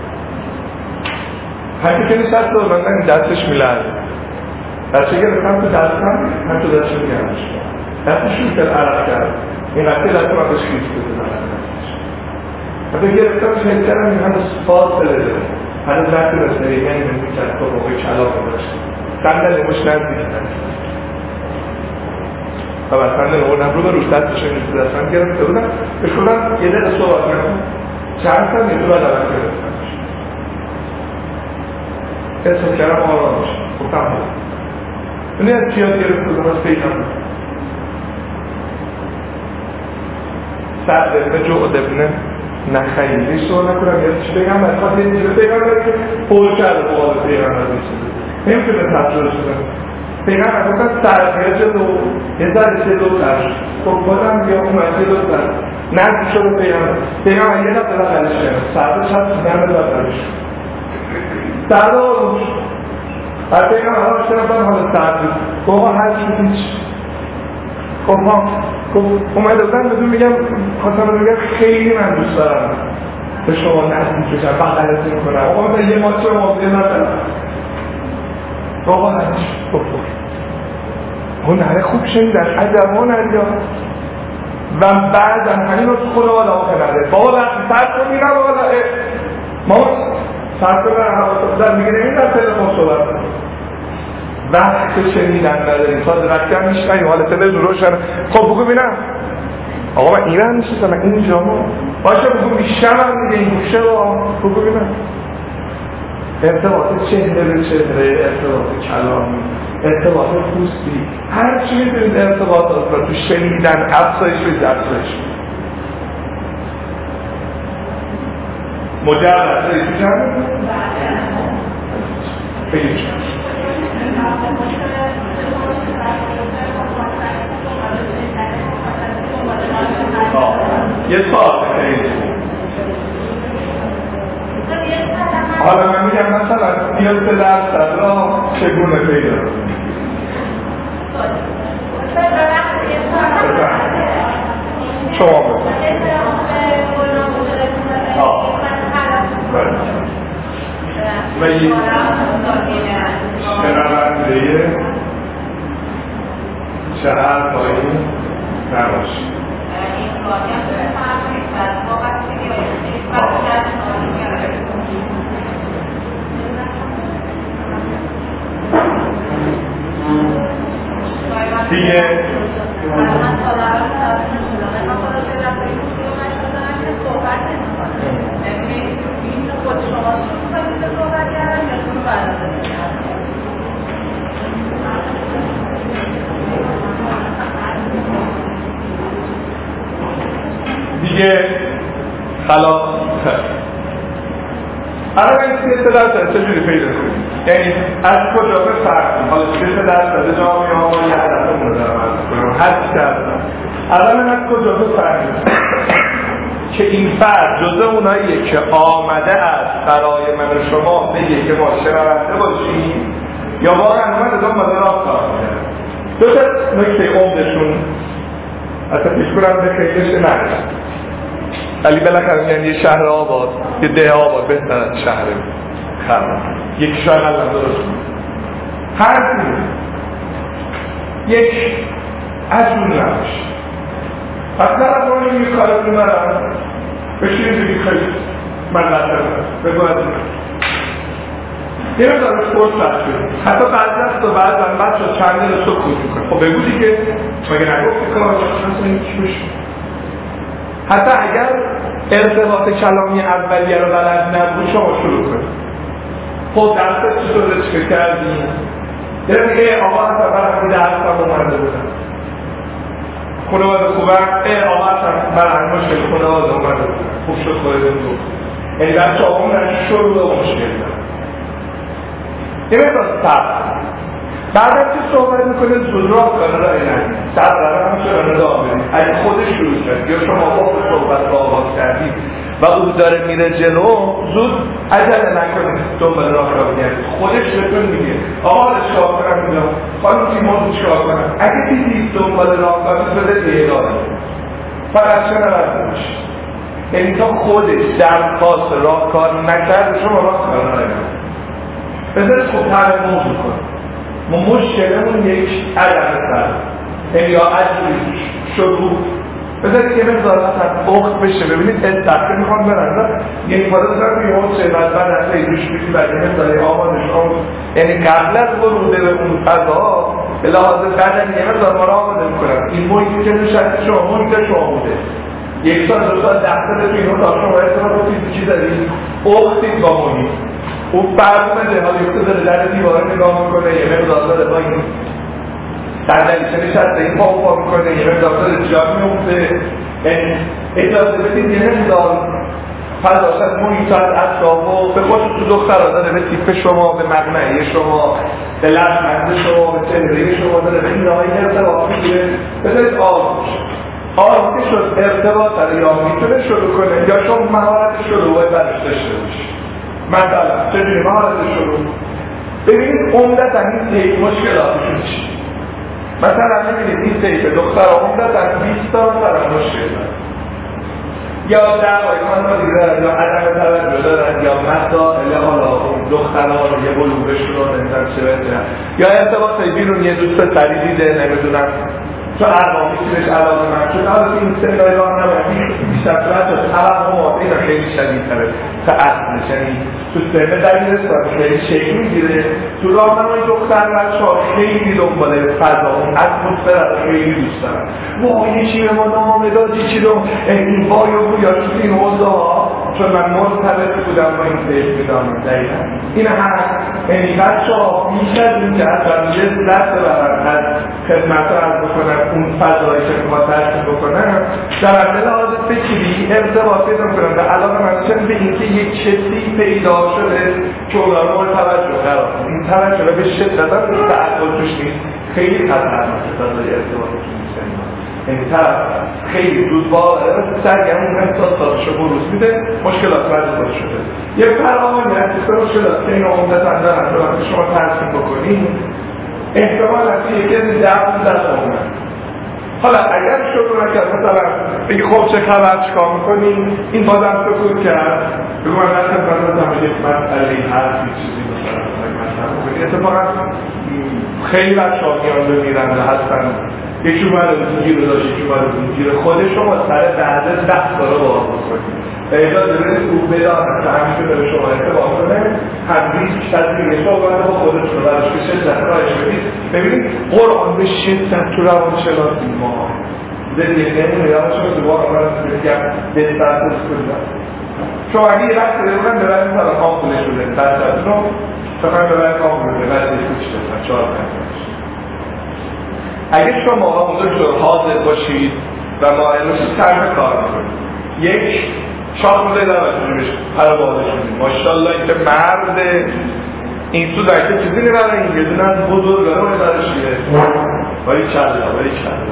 هرکی که نشست رو من دستش میلرد بچه گرفتم تو دستم من تو دستش میگرمش دستش رو کرد عرق کرد این قطعه دست من داشت خیز بزنم من گرفتم شهید کردم این هم فاصله داره هنوز وقتی رسته یعنی نمی کرد تو باقی کلاقه داشت سندل نموش نزدیک داشت و بعد سندل نمونم رو به روش دستش نیستی دستم گرفته بودم بهش کنم یه دل صحبت کنم چند سن یه دو بعد الان گرفتمش احساس کردم آرام باشه گفتم بود اونی از چیاد گرفت بودم از پیدم سر دفعه جو ادبنه نه خیلی سوال نکنم یا چی بگم از خواهد یه چیزه بگم که پول کرده بقال پیغم از این چیزه نمیتونه تبجیل شده پیغم از وقت سرخیه جلو یه ذره چه دو تر خب بازم بیا اومد چه دو تر نزد شده پیغم پیغم از یه دفعه لقلش شده سرده شد سیدن به لقلش سرده آروش از پیغم از شده بودم حالا سرده گوها هر چی هیچ خب ها اومده بودن بدون میگم خواستم بگم خیلی من دوست دارم به شما نزدیک بشم بغلت میکنم آقا مثلا یه ماتر موضوع ندارم آقا هرچی بخور هنره خوب شنیدن عجب هنری ها و بعدم همین رو خدا والا کننده بابا وقتی سرد کن میرم والا ما سرد کن برم حواست بزن میگه نمید در تلفن صحبت وقت شنیدن نداریم تا درکت هم میشنیم حالا تلفن روشن خب بگو بینم آقا من ایران نشستم من اینجا ما باشه بگو بیشتر هم دیگه این گوشه رو بگو بینم ارتباط چهره به چهره ارتباط کلامی ارتباط پوستی هر چی میدونید ارتباطات رو تو شنیدن افزایش بید افزایش مجرد داری تو جمعه؟ بگید یه سوال بکنید حالا من میگم مثلا بیاد به درصد را چگونه پیدا شما بکنید و یک شنونده شهر پایین نباشید دیگه دیگه خلاص الان این سه درصد چجوری پیدا کنیم؟ یعنی از کجا بفرمیم؟ حالا سه درصد جامعه ها یه هدفمون رو دارم عرض کنم هشت درصد الان از کجا بفرمیم که این فرد جزء اوناییه که آمده است برای من و شما بگه که ما شنونده باشیم یا واقعا اومد از آن مدارات کار میده دو تا نکته عمدشون اصلا پیش کنم به خیلیش نرسد علی بالاخره یعنی یه شهر آباد یه ده آباد بهتر از شهر خرم یک شهر هم درست هر دید یک عجون نباش از طرف رو یه کارت نمارم بشینید بگید خیلی من لطفه بگو از این یه رو داره سپورت بچه حتی بعد دست و بعد هم بچه چنده رو سکوت میکنه خب بگو دیگه مگه نگفتی کار مثلا این چی بشون حتی اگر ارتباط کلامی اولیه رو بلد نبود شما شروع کنید خب دستت چی شده چی کردیم یه میگه آقا حتی برم میده هستم اومده بودم خانواده خوبم ای آقا حتی برم مشکل خانواده اومده بودم خوب شد خواهدیم دو یعنی بچه آقا من شروع و مشکل دارم یه مقدار صبر بعد از که صحبت میکنه زودرا کنه رای نگید صبر هم چرا ندام بدید اگه خودش شروع کرد یا شما با صحبت با آغاز کردید و او داره میره جلو زود عجله نکنید دنبال راه را بگردید خودش بهتون میگه آقا چیکار کنم میگم خانم تیمون چیکار کنم اگه دیدید دنبال راه کنید بده دیگه فقط چه نرده باشید یعنی تا خودش درخواست راه کار نکرد شما راه کار نکنید بذارید خوب تر موضوع کنید ما مشکلمون یک عدم سر یا عجبی شروع بذارید که مقدار مثلا اخت بشه ببینید استقل میخوام برن یک پاده بذارم یه حوض شهبت بعد اصلا یه دوش بیدی بعد یه مقداری آمانش آم یعنی قبل از بروده به اون فضا به لحاظ بدن یه مقدار ما را آماده میکنم این محیطی که نشسته شما محیط شما بوده یک سال دو سال ده سال تو اینو تا شما ارتباط فیزیکی دارید اختید با محیط اون فرمونه حالا یک داره در دیواره نگاه میکنه یه مقدار داره با این صندلیشه نشسته این پا و پا میکنه یه مقدار داره جا میفته اجازه بدید یه مقدار فضاش از محیط از اطراف و به خودش تو دخترها داره به تیپ شما به مقنعه شما به لحمند شما به چهره شما داره به این راهی ارتباط میگیره بذارید آروم آروم که شد ارتباط داره یا میتونه شروع کنه یا شما مهارت شروع برش داشته باشید مثلا چجوری مهارت شروع ببینید عمدتا این تیپ مشکلاتشون چی مثلا نبینید این تیپ دختر عمدتا بیست تا مثلا مشکل داره یا دعوای خانوادگی یا عدم توجه دارن یا مسائل حالا دختران یه بلوغشون رو نمیدونم چه بهترن یا ارتباطای بیرون یه دوست پسری دیده نمیدونم تو ارواحی سیرش علاقه من شد حالا این سنهای راه نباید بیشتر فرد شد توقعات اینا خیلی شدیدتره تا اصلش یعنی تو سنه دبیرستان خیلی شکل میگیره تو راهنمای دختر بچه‌ها خیلی دنبال فضا اون اتمسفر رو خیلی دوست دارن وای چی به ما نامه دادی چی رو این وای و یا تو این حوضا چون من مرتبط بودم با این پیش میدانم دقیقا این هست یعنی بچه‌ها بیش از این که اصلا لذت ببرن از خدمت رو عرض بکنن اون فضایی که میخواد تشکیل بکنن در لحاظ فکری ارتباط پیدا کنن و علاقه من به اینکه یک چیزی پیدا شده که اونا رو توجه قرار این توجه به شدت هم این تعقل توش نیست خیلی خطرناکه فضای ارتباطی یعنی طرف خیلی زود با سرگرم اون احساساتش رو بروز میده مشکلات وارد خود شده یه فراهانی هست که مشکلات که این عمدتاً دارن وقتی شما ترسیم بکنید احتمال هست که یکی از درد دست آمد حالا اگر شروع نکرد مثلا بگی خب چه خبر چکار میکنی این بازم سکوت کرد بگو من نکنم مثلا یک مسئله هست یک چیزی مثلا اتفاقا خیلی بچه ها میان بمیرنده هستن یکی اومد از گیر داشت یکی اومد از گیر خود شما سر بعد ده ساله باز بکنید و اجازه برید او بدانه که همیشه داره شما ارتباط کنه همریز تدبیرش رو باید با خودش رو برش به شدت رایش بدید ببینید قرآن به شدت تو روان شناسی ما زندگی نمونه یادش رو دوبار آمد بگم بهتر دست کنید شما اگه یه وقت داره بودن ببرید مثلا آمپولش رو بدید بچه‌تون رو فقط ببرید آمپول رو بعد دیگه کشته چهار پنج اگه شما اونجا شد حاضر باشید و مائل باشید سرمه کار میکنید یک شاید موزه دوستونی بشید پرا بازش میدید ماشاءالله این که مرد این سو در که چیزی نبره این یه دونه از بزرگانه باید برش میره ولی چله ولی چله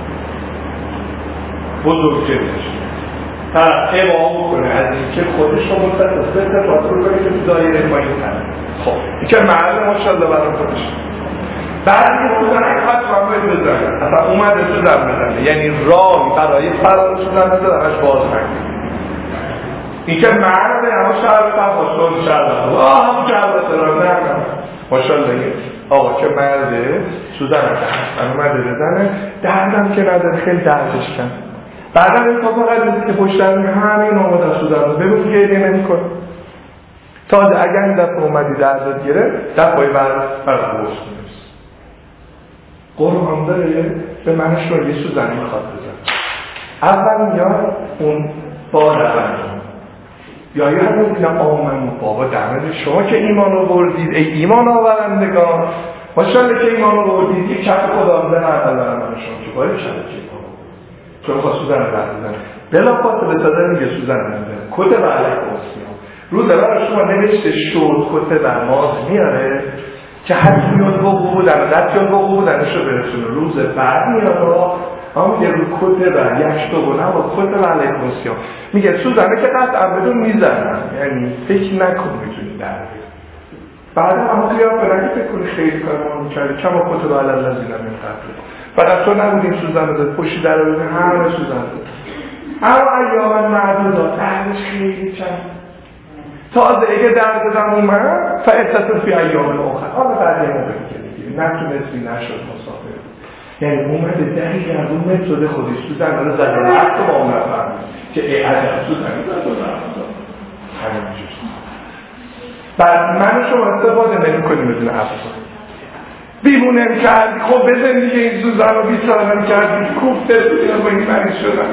بزرگ جدش طرف امام بکنه از این که خودش رو مستقل سه تفاصل کنه که تو دایره پایین کنه خب این که مرد ماشاءالله برای خودش بعد این سوزن اکفت رو باید بزنه اصلا اومده سوزن بزنه یعنی راهی برای فرار سوزن بزنه همش باز نکنه این که مرده همه شهر تفاصل شهر آه همون شهر بسران نکنه ماشاءالله آقا که مرده سوزن اصلا اومده بزنه دردم که نداره خیلی دردش کن بعد این اتفاق قدیدید که پشترمی همین آمده سوزن رو ببین که گریه نمی کن تازه اگر این دفعه اومدی دردت گره دفعه بعد برای بوست قرآن داره به منش رو یه سوزنی میخواد بزن اول میاد اون با روند یا یه همون دیدم آمن بابا دمه شما که ایمان رو بردید ای ایمان آورندگان ماشاءالله که ایمان رو بردید یک کف خدا بزن اول برای من شما که باید شده که چون خواست سوزن رو برد بزن بلا فاصله تازه میگه سوزن رو بزن کته و علیه کنسیان روز برای شما نوشته شد کته و ماز میاره که حتی میاد با بودن و دست یاد با بودنش رو برسونه روز بعد میاد را اما میگه رو کته و یک تو بودن و کته و علیه کنسیان میگه سوزنه که قطعا بدون میزنن یعنی فکر نکن میتونی در بید بعد اما قیام برنگی فکر کنی خیلی کار ما میکردی کما کته و علیه لازینم این قبله فقط تو نبودیم سوزن بزد پشتی در رو بزن همه سوزن بزد اما ایام معدودات اهلش خیلی چند تازه اگه درد زدم اومد فعصتون فی ایام الاخر حالا بعد یه موقع میگه نتونستی نشد مسافر یعنی اومده دقیقا رو متد خودش تو زنان زده رفت با اون رفت که ای عجب تو زنی زده رفت همین جوش بعد من شما استفاده نمی کنیم بدون افضل بیمونم کردی خب بزن دیگه این سوزن رو بیسارم کردی کوفته بودیم با این مریض شدن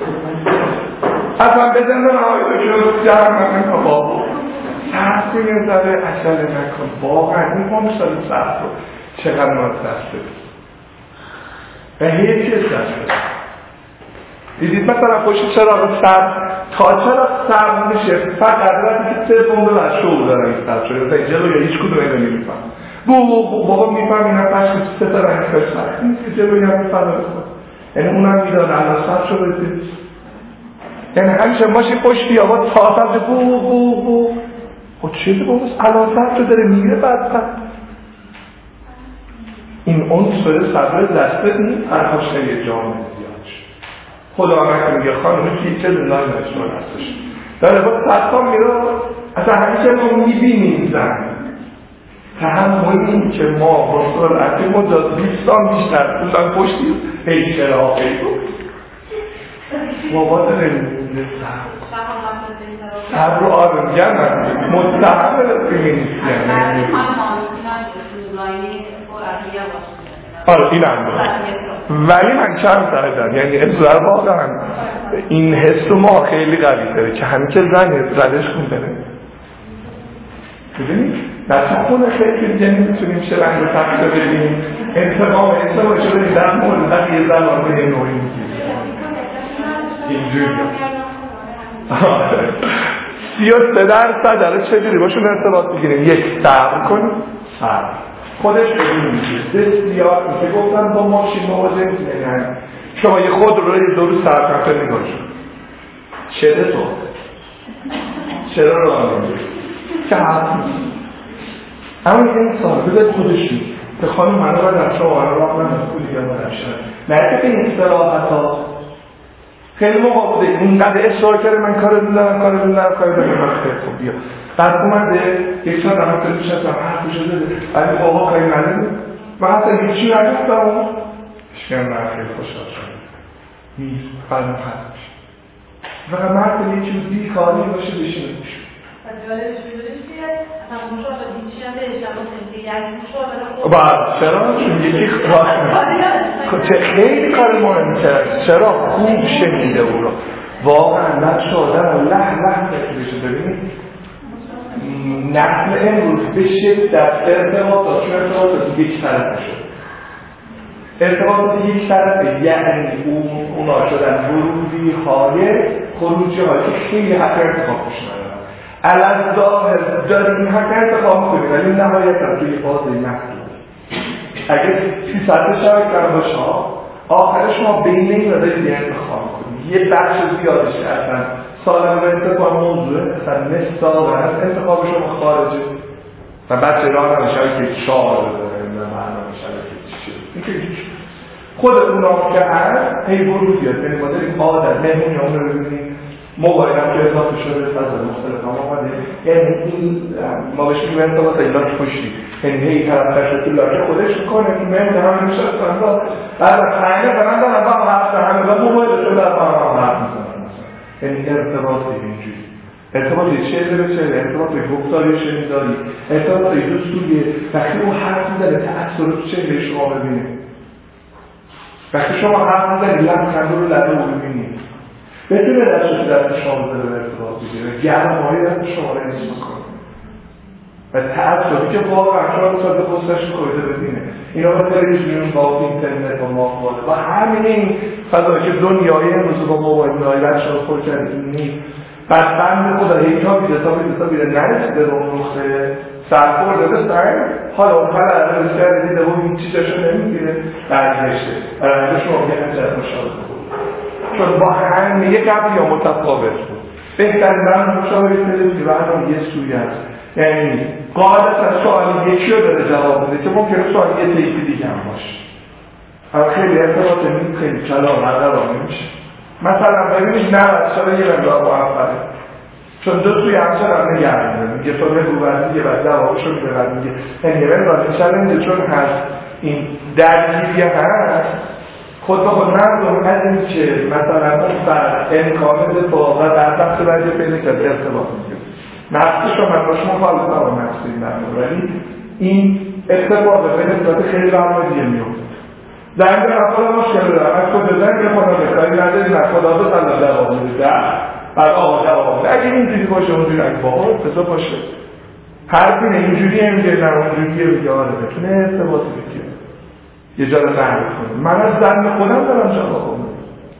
اصلا بزن من آقای دکتر جرم نکن بابا سخت کنیم زده اصلا نکن واقعا این پامش داره سخت رو چقدر ما سخت بود و هیچ چیز سخت دیدید مثلا خوشی چراغ سرد تا چراغ سرد میشه فقط وقتی که سه بمبه و شعور دارن این سرد شده مثلا جلو یا هیچ کدوم اینو نمیفهم بو بابا میفهم این هم پشت سه تا رنگ کاش سخت نیست که جلو هم میفهم یعنی اونم میداره الان سرد شده دید یعنی همیشه ماشین پشتی یا با تا سرد بو بو بو خود چیزی باباست الان سرد شده داره میره بعد سرد این اون سوره صبر دسته نیست هرهاش خیلی جامعه زیاد شد خدا نکنه یه خانمی که چه زندان نشون هستش داره با سطحا میره اصلا همیشه ما میبینیم زن تحمل این که ما با سرعت مدت بیست سال بیشتر بودن پشتی هیچه ها فیسبوک بابا داره میبینه صبر رو آره میگن متهم فیمینیستی یعنی آره این هم داره ولی من چند سردم یعنی اصلا واقعا این حس ما خیلی قوی داره که همین که زن زدش کن داره ببینید در خونه خیلی دیگه نمیتونیم چه رنگ و تقصیل ببینیم انتقام انتقام شده در مورد بقیه زنان به نوعی میگیم اینجوری سی و سه درصد داره چجوری باشون ارتباط بگیریم یک صبر کنیم صبر خودش بگیم بسیار میشه گفتن با ماشین مواجه میکنیم شما یه خود رو یه دو روز صبر کنید نگاه شد چه تو چرا رو آنیم که حرف نیست اما یه انسان بذار خودش نیست که خانم منو باید در شما منو راه من مسئولی یا مرشد نه که این استراحت ها خیلی موقع بوده اینقدر اصرار کرده من کار دارم کار دارم کار دارم من خیلی خوب بیا بعد اومده یک سال هم خیلی شد هم حرف شده ولی بابا کاری نداره من حتی هیچی نگفتم اشکم من خیلی خوشحال شده نیست فرم خرد میشه فقط مرد یه چیز بیکاری باشه بشینه میشه جالبش میدونیش که اصلا مشاهده هیچی هم بهش هم بسید یعنی مشاهده باید چرا؟ چون یکی راست چه خیلی کار مهم کرد چرا؟ خوب شنیده او رو واقعا نقش آدم رو لح لح کسی بشه ببینید نقل امروز بشه در ارتباطات چون ارتباطات یک طرفه شد ارتباطات یک طرفه یعنی اون اونا شدن ورودی های خروجی های که خیلی حق ارتباط بشنن الان ظاهر داریم این حق ارتباط کنیم ولی نهایت هم توی بازه محدود اگر سیصد شبکه باشه آخرش ما بین این رده دیگه انتخاب کنیم یه بخش زیادش اصلا سالم و انتخاب موضوعه اصلا نصف سال هست انتخاب شما خارجه و بچه راه هم شبکه چهار داره نه معنی شبکه چی این که هیچ خود اونا که هست هی برو بیاد یعنی ما داریم عادت مهمونی هم رو ببینیم موبایل هم که اضافه شده فضل مختلف هم آمده یعنی این ما بهش میگیم ارتباط لاک پشتی یعنی هی طرف تشت لاک خودش میکنه این مهمون هم نمیشه کنم بعد خیلی فرند دارم هم هفته همه و موبایل شده در هم هم حرف میزنم یعنی ارتباط اینجوری ارتباط چه به چه ارتباط گفتاری شنیداری ارتباط دو سویه وقتی اون حرف میزنه تأثیر رو چه شما ببینید وقتی شما حرف میزنید لبخند رو لبه رو ببینید بتونه دستش دست شما بده به ارتباط بگیره گرمایی دست شما رو نیست بکنه و تأثیری که واقعا شما رو ساده خودش کنیده ببینه اینا با تلویزیون با اینترنت و ماهواره و همین این فضایی که دنیای امروز با موبایل نایلت شما خود کرده نیست بعد بند خدا هیچا بیده تا بیده تا بیده نرسیده به اون نقطه سرخورده به سر حالا اون حالا از بسیار دیده و این چیزشو نمیگیره برگشته برای شما بگه نجد مشاهده چون با هم یه قبل یا متفاوت بود بهترین برای مشاهده تلویزیون برای یه سوی هست یعنی قاعدت از سوال یکی رو داره جواب بده که ممکنه سوال یه تیپی دیگه هم باشه اما خیلی ارتباط نیم خیلی کلام مردران نمیشه مثلا ببینید نه از سال یه مقدار موفقه چون دو توی همسر هم نگرده میگه تو بگو بعد میگه بعد جوابشو میگه بعد میگه یعنی یه مقدار چلنجه چون هست این درگیری هست خود به خود مردم از این که مثلا اون فرد امکان دفاع و در بخش برگه پیدا کرده ارتباط میگه نفسش رو من باش مخالف هم نفسی نمید ولی این ارتباط به نسبت خیلی رمادیه میفته زنگ به افعال مشکل دارم از خود زنگ به خدا بکاری نداری نه خدا به صلی جواب میده در بعد آقا جواب میده اگه اینجوری باشه اونجوری اگه بابا بسا باشه حرف اینه اینجوری هم میگه نه اونجوریه بگه آره بتونه ارتباطی بگیره یه جا رو نهر کنه من از زن خودم دارم جواب میده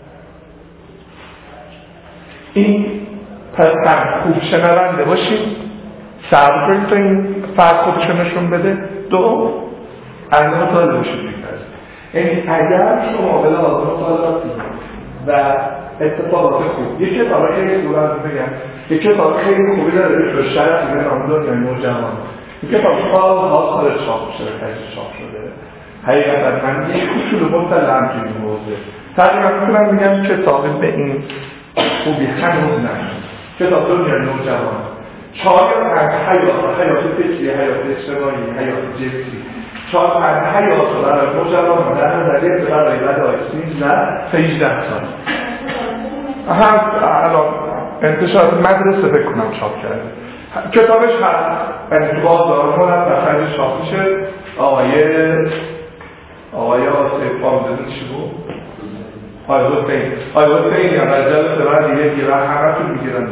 این پس خوب شنونده باشیم صبر کنید تا این فرق خودشو نشون بده دو از مطالعه باشید یعنی اگر شما به لحاظ مطالعاتی و اتفاقات خوب یک کتاب خیلی خوب از بگم یک کتاب خیلی خوبی داره به شرف میگه نام دنیای نوجوان یک کتاب سالها خارج چاپ شده خیلی چاپ شده حقیقتا من یک کوچولو مطلع هم که این موضوع تقریبا میتونم بگم کتاب به این خوبی هنوز نشد. کتاب دنیا نوجوان چهار پنج حیات، حیات فکری، حیات اجتماعی، حیات جنسی، چهار پنج حیات رو برای نوجوان در نظریه برای بدای سیزده تا هجده سال هم الان انتشارات مدرسه فکر کنم چاپ کرده. کتابش هست یعنی تو بازار مولد و خیلی چاپ میشه. آقای آقای آسف آمدادون چی بود؟ آقای حسین آقای حسین یا رجال سبر دیگه گیرن همه تو میگیرن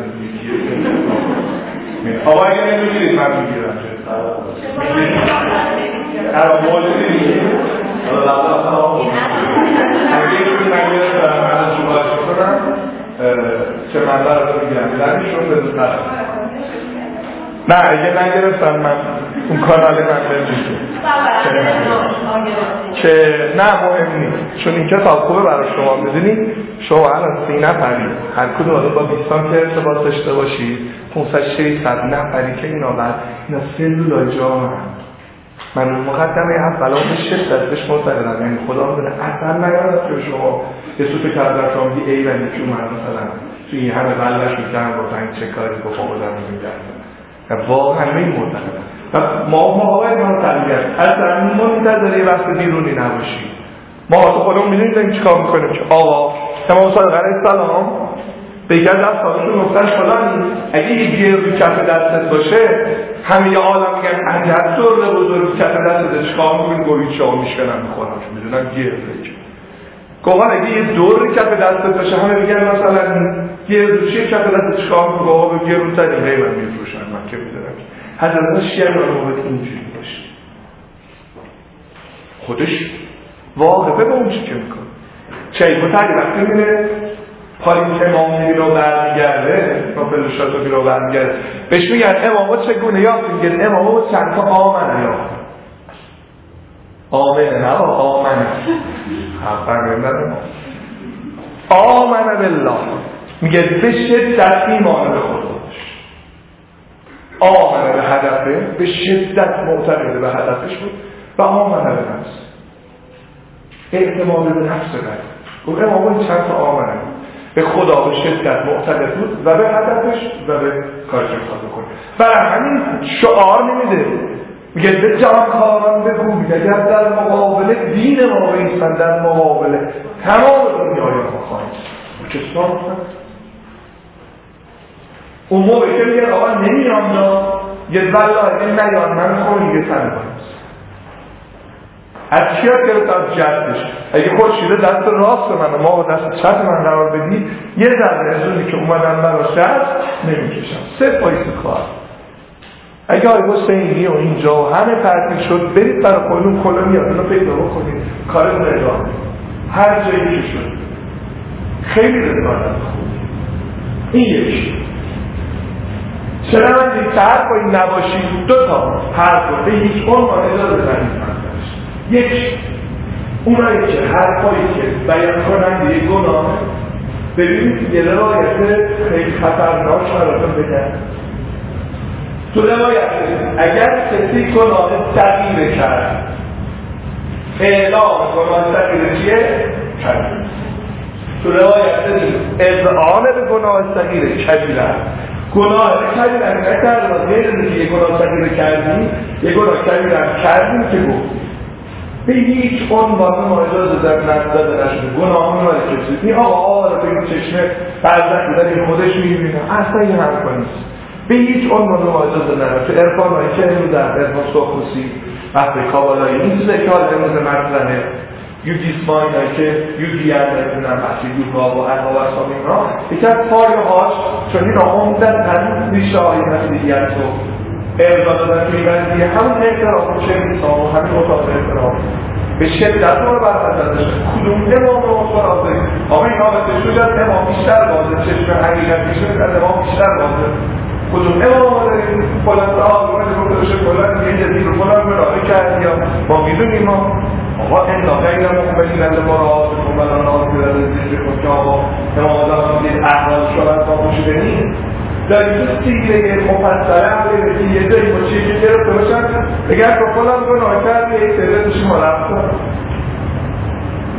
آقا اگه نمیگیرید من میگیرم الان موجودی میگیرید اگه ایشون نگیرد من از شما کنم چه منبر رو میگیرم درمیشون بدون نشد نه اگه نگرفتم من اون کانال من نمیشه که نه مهم نیست چون این کتاب خوبه برای شما. میدونید شما الان سی نفری هر کدوم با بیستان که ارتباط داشته باشید پانصد ششصد نفری که اینا بعد اینا سلولای جامعه من مقدمه اولا به شدت بهش معتقدم یعنی خدا میدونه اصلا نیارد که شما یه سوت کردر شما بگی ای ولی که اومد مثلا توی این همه بلش رو کردن با این چه کاری با خودم میگردن واقعا همه این معتقدن و ما مقابل ما تربیت اصلا ما میتر یه وقت بیرونی نباشیم. ما تو خودمون میدونید این چیکار میکنیم که آقا امام صادق علیه السلام به یک از اصحابشون گفتن فلان اگه یه گردی کف دستت باشه همه عالم میگن عجب سر بزرگ کف دستت چیکار میکنی؟ گویی چا میشکنن میخورن چون میدونن گرده گوهر اگه یه دور کف دستت باشه همه میگن مثلا گردوچی کف دستت چیکار میکنی؟ گوهر به گرون تری غیبا میفروشن من که میدونم حضرت شیعه رو باید اینجوری باشه خودش واقفه به اون چی که میکنه چه متعلی وقتی میره پالیت امامی رو برمیگرده نوفلوشاتو رو برمیگرده بهش میگن اماما چگونه یافت میگن اماما چند تا آمنه یافت آمنه نه آمنه حقا نمیدن آمنه بالله میگه به شدت ایمان به خدا آمنه به هدفه به شدت معتقد به هدفش بود و آمنه به نفس اعتماد به نفس بود و اماما چند تا آمنه به خدا به شدت معتقد بود و به هدفش و به کارش می‌خواد بکنه. برای همین شعار نمیده میگه به جهانکاران بگو اگر در مقابل دین ما بایستن در مقابل تمام دنیای ما خواهید چه سان اون موقع که میگه آقا نمیام دا یه والله این نیان من خونی یه تنه باید از کیا گرفت از جدش اگه خورشیده دست راست من ما با دست چپ من قرار بدی یه ذره از اونی که اومدن براش دست نمیکشم سه پایسی خواهد اگه آقای حسینی و اینجا و همه ترتیب شد برید برای خودتون کلونیات رو پیدا بکنید کار نگاه هر جایی که شد خیلی رسالت خوب این یکی چرا من یک حرف با این نباشید دو تا حرف به هیچ عنوان اجازه زنید یک اونایی که حرفایی که بیان کنند یک گناه ببینید یه روایت خیلی خطرناک براتون بگم تو روایت اگر کسی گناه صغیره کرد اعلام گناه صغیره چیه؟ کرد تو روایت اذعان به گناه صغیره کبیره گناه کبیره نکرد غیر اینکه یه گناه صغیره کردیم یه گناه کبیره کردیم که گفت به هیچ عنوان ما اجازه در نزده نشده گناه رو کسی این آقا آقا رو به چشمه برزن در این خودش میبینه اصلا این حرفا نیست به هیچ عنوان ما اجازه نره تو ارفان هایی که امروز در ارفان سخصوصی وقت کابالایی این چیزه که حال امروز مطلنه یودیسمان هایی که یودی هم نمیدونم وقتی یوگا و انها و اصلا این را یکی از پایه هاش چون این آمدن هنوز ریشه های مسیحیت رو ارزا دادن توی بندیه همون احترام و چه میسان و همین اتاق احترام به شدت رو برمزدش کدوم امام رو مطمئن داریم آقا این آمده شد از امام بیشتر بازه چشم حقیقت میشه از امام بیشتر بازه کدوم امام رو داریم فلان سال رو مده رو شد فلان یه جدید رو فلان برای کردی یا ما میدونیم ما آقا انتا غیر مقبلی رد مراد مقبلان آزیرد زیر خود که آقا امام آزاد دید احوال شدن با مشدنی داریم تو سیگه مفصله عملی که یه داری با چیزی گرفته باشن اگر تو خودم گناه کردی یک سریعتشی ما رفت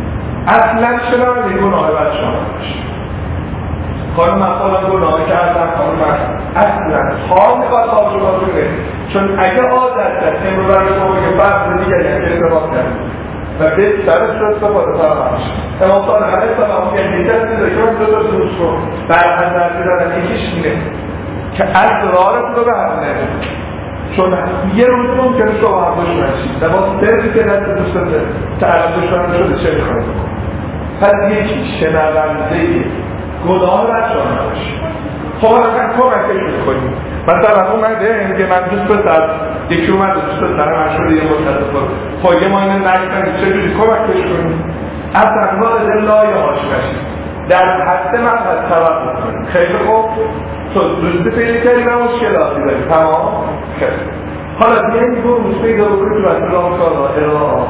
اصلا چرا این گناه بچه ها نباشه خانم مثلا گناه کردن خانم اصلا حال میخواد آجوبا کنه چون اگه عادت در امروز برای شما بگه فرد دیگه یکی ارتباط کرد و به سرش رو استفاده فرمش امام صالح علیه السلام یه دیگر دیده که من دو تا دوست رو برهم در دیدن یکیش اینه که اسرارتون رو به هم نرید چون یه روز ممکنه شما هم دشمن شید و با سرزی که دست دوستته تعریف دشمن شده چه میخواید بکنید پس یکی شنونده گناه بچه ها نباشید خب اگر کمکش میکنیم مثلا اومده میگه من دوست پسر یکی اومده دوست پسر من شده یه مدت خب یه ما اینه نکنید چجوری کمکش کنیم اصلا وارد لایه هاش بشید در حد من از توقف کنیم خیلی خوب تو دوست پیدا کردی و مشکلاتی داری تمام خیلی حالا بیایی دو روز پیدا بکنی تو از راه کارها ارائه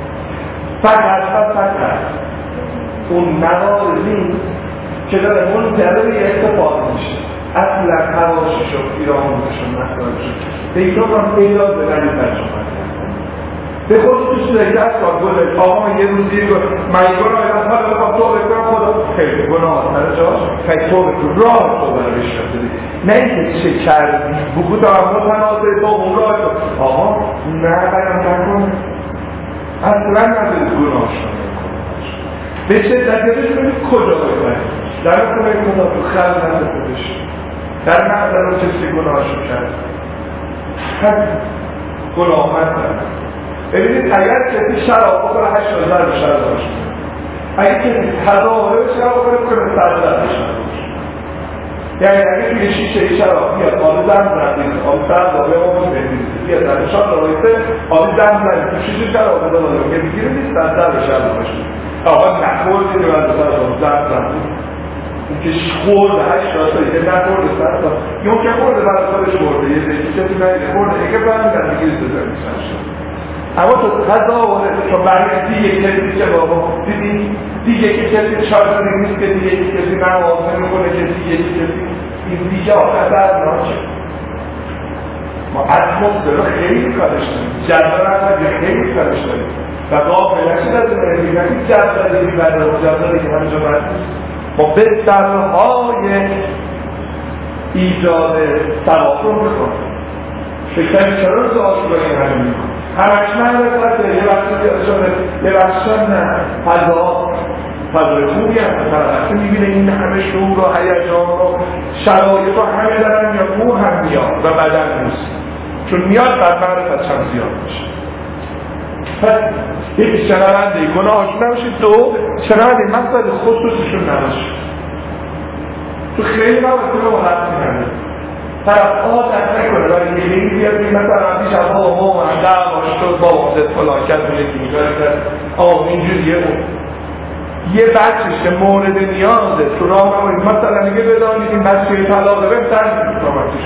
فقط و فقط اون مواردی که داره منتظر یه اتفاق میشه اصلا حواشی شد ایران بودشون مسئله شد به ایران هم پیدا به نمی ترجمه به خودتوش داری دست کار گذاری آقا یه روزی گفت من این گناه از حال بخوام تو بکنم خدا خیلی گناه سر جاش خیلی تو بکن راه تو برای بشکر داری نه اینکه چه کردی بگو تا هم متناسه تو اون راه تو آقا نه برم نکن اصلا نداری گناه شد به چه دقیقش کنید کجا باید در کنه خدا تو خلق نداشتش در مقدر رو کسی گناهشو کرد خیلی گناه مند ببینید اگر کسی شراب بکنه هشت هزار به شراب باشه اگر کسی تظاهره به شراب بکنه صد هزار به شراب باشه یعنی اگر توی شیشه شراب بیاد آبی زن زنید آبی سرد آبی آبی بهدید بیاد در شان رویسته آبی زن زنید تو شیشه شراب بزنید که بگیره نیست صد هزار به شراب باشه آقا نخوردی که من بسر آبی زن زنید اون که خورده هشت هزار یه نخورده صد هزار یه اون که خورده برای خودش خورده یه دیگه کسی نگه خورده اگه برمیدن دیگه بزنید اما تو تظاهره تو برگردی یک کسی که بابا دیدی دیگه که کسی چارتونی نیست که دیگه کسی نماز نمیکنه که دیگه کسی این دیگه آخر دردناکه ما اتمسفر رو خیلی کارش داریم جدول رو خیلی کارش داریم و قابل نشید از اون نمیدیم نکنی جدول دیگه برده و جدول دیگه همینجا برد ما به سرهای ایجاد توافق میکنیم فکر چرا رو آشگاهی همین میکنیم همش من رساته یه وقتی شده یه وقتی نه فضا فضای خوبی هم وقتی میبینه این همه شعور و هیجان و شرایط و همه دارن یا او هم میاد و بدن نیست چون میاد بعد معرفت چند زیاد میشه پس یکی شنونده گناهاشون نباشید دو شنونده مسئله خصوصشون نباشید تو خیلی نباشید رو حد میکنه طرف عادت نکنه ولی یه خیلی بیاد که مثلا پیش از آقا و اندر باشتاد با وقتت فلاکت و یکی میگه آقا اینجوریه اون یه بچهش که مورد نیازه تو راه نمایید مثلا میگه بدانید این بچه طلاقه بهتر میکنمتش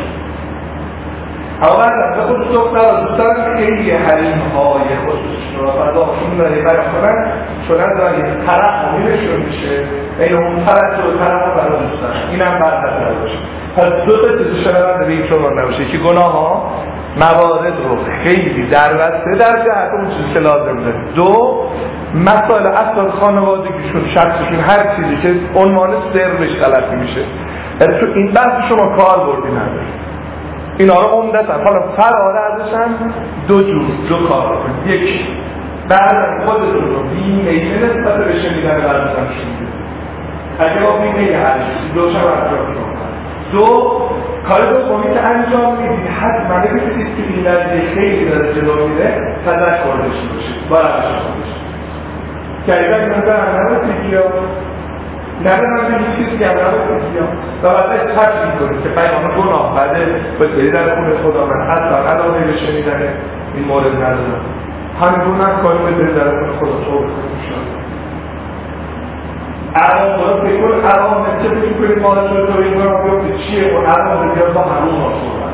اما بعد از خود دختر دوستان خیلی حریم های خصوصشون رو فضاشون داره برای کنن چون از داری طرف امیرشون میشه این اون طرف و طرف رو برای دوستان این هم برد از باشه پس دو تا چیزی شنونده به این شما نباشه که گناه ها موارد رو خیلی در وسته در جهت اون چیزی که لازم داره دو مسائل اصلا خانوادگیشون شخصشون هر چیزی که عنوان سر بهش غلطی میشه تو این بحث شما کار بردی نداره اینا رو عمدتاً حالا فرار ازش هم دو جور دو کار کنید یک بعد از خودتون رو بیمیل نسبت به شنیدن برداشتن شدید اگه با بیمیل هرشید دو شب انجام شما دو کار دومی که انجام میدید حتما بگیدید که این نزدیک خیلی داره جلو میره تذکر داشته باشید با روش باشید که اگر این نظر هم نمید نه من این چیزی هم نبود و بعد تک میکنید که پیمان گناه بعده باید بری در خون خدا من اصلا علاقه به شنیدن این مورد ندارم همین گناه کاری باید بری در خون خدا تو بکنید شد الان باید بکن الان چه بکنید کنید مالا شد تو این گناه بیفته چیه و الان بیاد با همون ماشون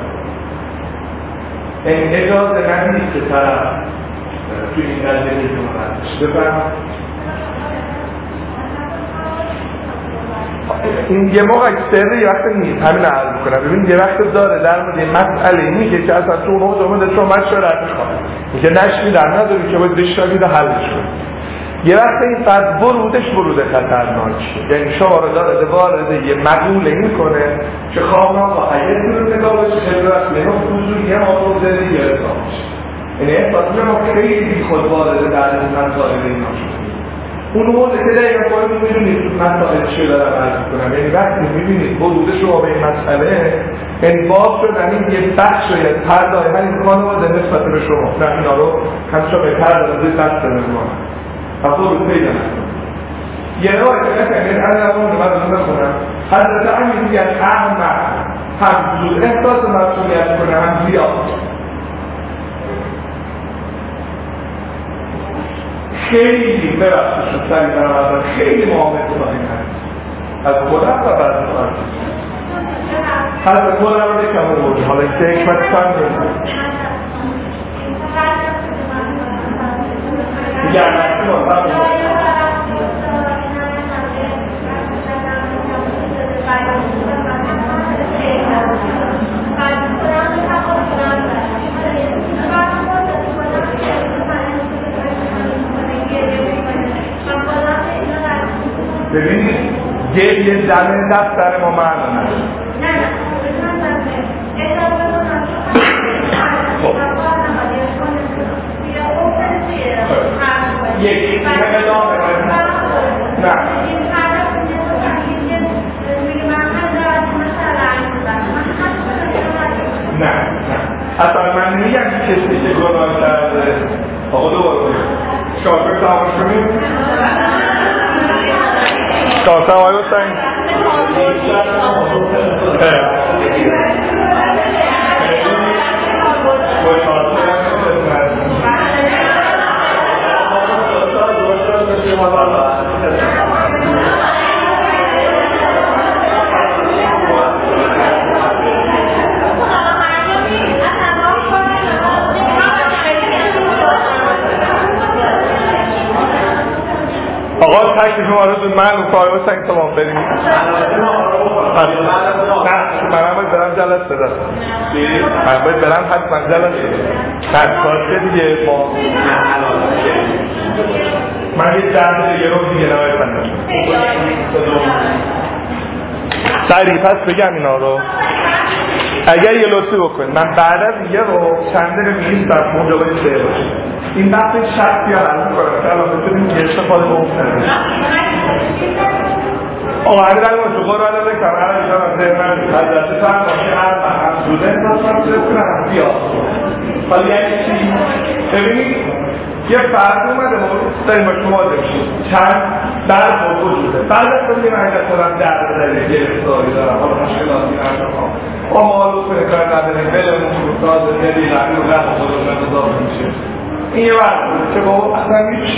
این اجازه ندید که طرف توی این نزدیکی که من هستش بفرم این یه موقع سر یه وقت نیست همین عرض کنم ببین یه وقت داره در مورد مسئله میگه که اصلا تو اون حوض اومده شما مشورت میخواد میگه نشنیدن نداری که باید بشنوید و حلش کنید یه وقت این قد ورودش ورود خطرناکه، یعنی شما رو داره وارد یه مقوله این کنه که خوابنا با حیث رو نگاه بشه خیلی وقت منو حضور یه آدم زده یه رسا میشه. یعنی احساس ما خیلی خود وارد در این مسائل اینا شد. اون موضوع که دقیقا باید میبینید مسائل چه دارم عرض کنم، یعنی وقتی میبینید ورود شما به این مسئله انباز شدن این یه بخش و یه پردای من این خانواده نسبت به شما نه اینا رو همچه به پردازه دست نمیدونم و ورود پیدا نکنم. یه نوعی که نکنید از اون رو من بخونم حضرت امیر میگن احمد هم زود احساس مسئولیت کنه هم زیاد خیلی ببخشش رو سریع برم خیلی معامل کنیم هست از خودم و بعد خودم حضرت خودم رو نکم رو بودیم حالا که حکمت چند رو میگه امرسی رو هم ببینید گریه زمین دفتر ما معنا نداره. یکی ادامه نه نه نه اصلا من نمیگم که کسی که گناه کرده آقا دوباره شاکر تماش کنید شاکر آقای حسین آقا تکلیف ما رو دون من و کارو سنگ تمام بریم نه من باید برم جلسه دارم من باید برم حتما جلسه تکاسته دیگه ما من یه جلسه دیگه رو دیگه نوای سندم سریع پس بگم اینا رو اگر یه لطفی بکنید من بعد از یه رو چنده رو میگیستم مجابه سه باشه این بحث شخصی ها عرض کنم که الان بتونیم یه استفاده بکنیم آقا اگر اگر تو قرآن رو بکنم الان ایشان از ذهن من حضرت تو هم باشه هر هم زوده انتاز هم کنم بیا حالا یعنی چی؟ ببینید یه فرد اومده ما داریم با شما داشتیم چند در موضوع شده بعد از تو میگم اگر خودم در بزنید یه افتاری دارم حالا مشکلاتی نشم با معلوم کنه کار نداریم بلمون شروع زندگی رقی و رقم خودم نتضاف میشه این یه وقت بود که با اصلا هیچ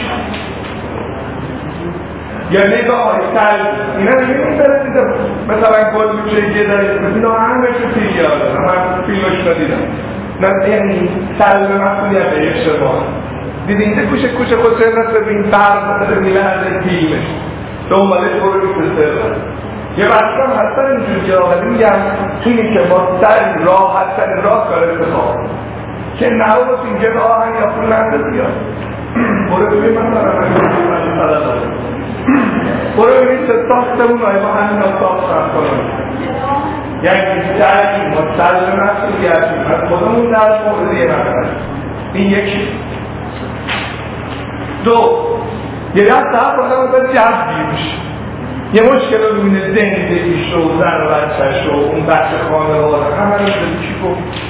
یا نگاه های سل اینا نمیدونی برسیده مثلا گل میشه یه دارید اینا همه شو فیلم یاده من فیلمش رو دیدم نه یعنی سل به مسئولیت به اشتباه دیدی اینجا کوچه کوچه خود شد نصر این فرد مثل میله هزه فیلمش دنبالش برو بیسته سر یه وقت هم حتی اینجور جاغلی میگم توی که با سر راه حتی راه کار اتفاق که نهو اینجا به آهنگ یا پول ننده بیاد برو ببین من دارم من دارم برو ببین چه ساختمون رای با همین ها ساخت کنم یعنی بیشتری مسلم مسئولیتی از خودمون در مورد یه نفر این یکی دو یه دست هم خودم باید جذبی میشه یه مشکل رو ببینه زندگیش و زن و بچهش و اون بچه خانواده همه رو چی گفت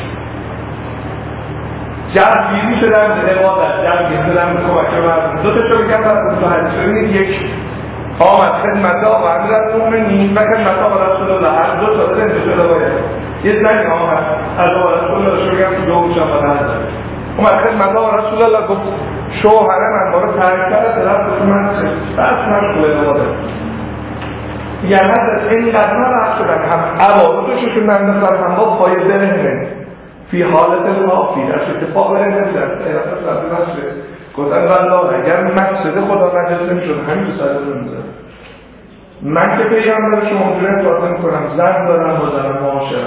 جذبی شدن به عبادت جذبی شدن به کمک مردم دو تا شو بگم از دو حدیث ببینید یک آمد خدمت آقا امیرالمومنین و خدمت آقا رسول الله هر دو تا زنده شده باید یه زنی آمد از آقا رسول الله شو بگم تو دو موشم و ده اومد خدمت آقا رسول الله گفت شوهر من ما رو ترک کرد طرف تو من بس من خوبه عبادت یعنی از این قدمه رفت شدن هم عبادتشون من نفر هم با فایده نمید فی حالت الغافی از اتفاق نمیدن ایران سرده نشده گفتن والله اگر مسجد خدا نجس نمیشد همین تو سرده رو میزن من که پیغمبر شما اونجوری اطلاعات نمیکنم زن دارم با زن معاشرم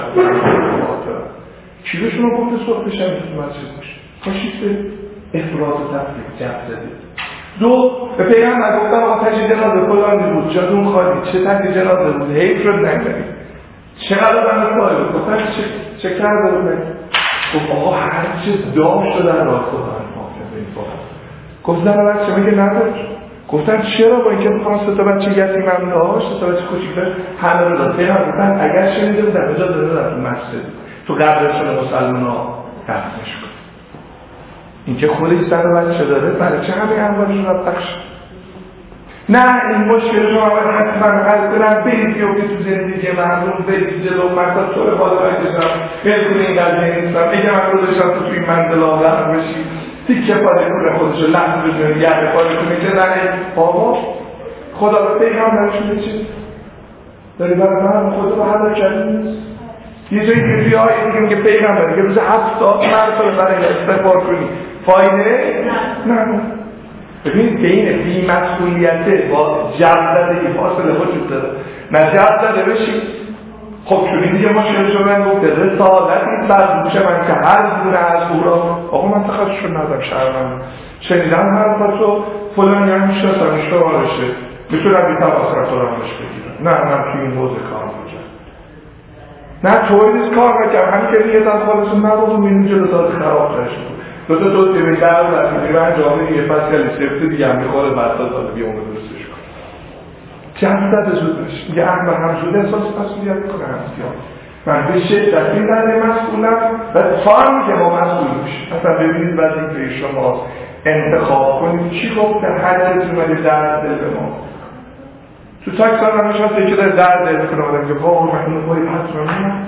چی رو شما گفته صبح بشم تو مسجد باشه کاشید به افراط و تفریق جب زدید دو به پیغمبر گفتن آتش جنازه فلانی بود، جاتون خالی، چه تک جنازه بود، حیف شد نگذارید. چقدر من سوال بود، گفتن چه چه کرده بود؟ گفت آقا هر چیز دام شده در راه خدا گفت زن بچه میگه نداشت. گفتن چرا؟ با اینکه میخوام سه تا بچه یتیم هم داشت، سه تا بچه کوچیک همه رو داد. پیغمبر گفتن اگر شنیده بودن اجازه داده تو مسجد تو قبرشون مسلمان‌ها دفنش کن. اینکه خودش زن بچه داره برای چه همه اموالشون رو بخش؟ نه این مشکل شما باید حتما حل کنم، برید بیافتی تو زندگی مردم، برید جلو مردم طور بالا بکشم، بلکن این قضیه نیستم، اگه من رو داشتم تو توی منزل آورم بشی تیکه پاره کنه خودشو لحظه بزنه گرده پاره کنه که زنه بابا خدا به پیغمبرشونه چی؟ داری برای من خدا به حل کردی نیست؟ یه جایی که بیایی دیگه که پیغمبر که روز هفتاد مرتبه برای استغفار کنی فایده؟ نه ببین بین بی‌مسئولیته با جبزدگی فاصله وجود داره. نه جبزده بشی خب چونی دیگه مشکل شو من گفته رسالتی بر دوش من که هر دونه از او را آقا من تخصص شد ندم شهرم شنیدم حرفاتو فلان یعنی شدم شوارشه میتونم بی تماس رفتارمش بگیرم. نه من توی این حوزه کار میکنم. نه طوری نیست کار میکنم همین که نیتم خالصون نبودم این جلو داد خراب شد دو تا دو تیمه در و رسیدی من جامعه یه پس کلی سفته دیگه هم میخوره بعد سال بیامه درستش کن جمعیت زود بشه یه احمد هم زود احساس مسئولیت کنه همسیان من به شدت این درده مسئولم و تا که ما مسئول میشه اصلا ببینید وظیفه شما انتخاب کنید چی گفت که هر کسی اومده درد دل به ما تو تاکسان همیشه هست یکی داره درد دل کنه آدم که واقعا من اینو باید حتما نیم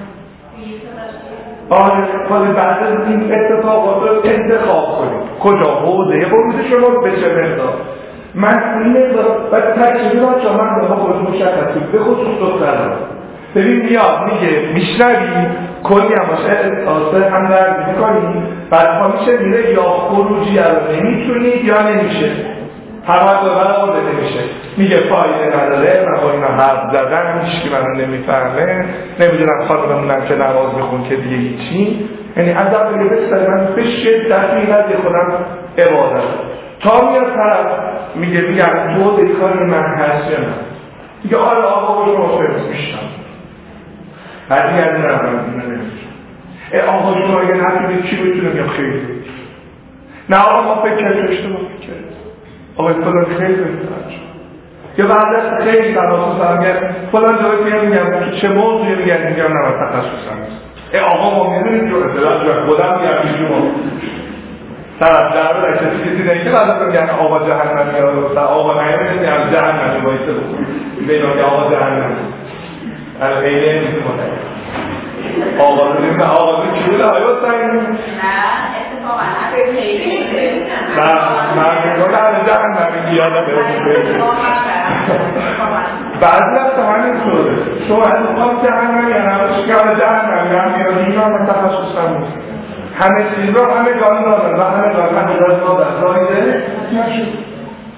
آره باید بعد از این اتفاقات رو انتخاب کنید کجا حوزه بروز شما به چه مقدار من این مقدار و تکشیری را چه من دارم خود مشخص کنید به خصوص دختران ببین میاد میگه میشنوی کلی هم باشه احساسه هم درد میکنی بعد ها میشه میره یا خروجی رو نمیتونید یا نمیشه همه دو برای آده نمیشه میگه فایده نداره من با اینا حرف زدن هیچ که منو نمیفهمه نمیدونم خانممونم که نماز بخون که دیگه هیچی یعنی از اول یه بسته من به شدت میگه خودم عبادت تا میاد طرف میگه میگم تو دیکار من هست یا نه میگه آره آقا رو مفرد میشتم بعد میگه از نرم اینو نمیشم ای آقا شما اگه نفیده چی بتونم یا خیلی نه آقا ما فکر کرد اشتباه فکر کرد آقای فلان خیلی بهتر یا بعد از خیلی تناسو سرگر فلان جایی میگم میگم که چه موضوعی میگم میگم نه من تخصصم نیست ای آقا ما میدونیم جو اطلاعات جو خودم میگم بیشون طرف در رو رشته کسی داری که بعد از میگن آقا جهنمی یا آقا نیامه میگم جهنمی بایسته بکنی بینا که آقا جهنمی از خیلی نیست متعید آقا رو نیم آقا رو چی بوده آیا سنگی؟ نه اتفاقا نه خیلی من میگم در جهنمی یادم برسید بعضی از همین طوره شما از خواهد جهنمی یا نماش که همه جهنمی هم میاد این هم تخصص هم نیست همه چیز رو همه گان دادن و همه گان همه گان دادن رایده نشد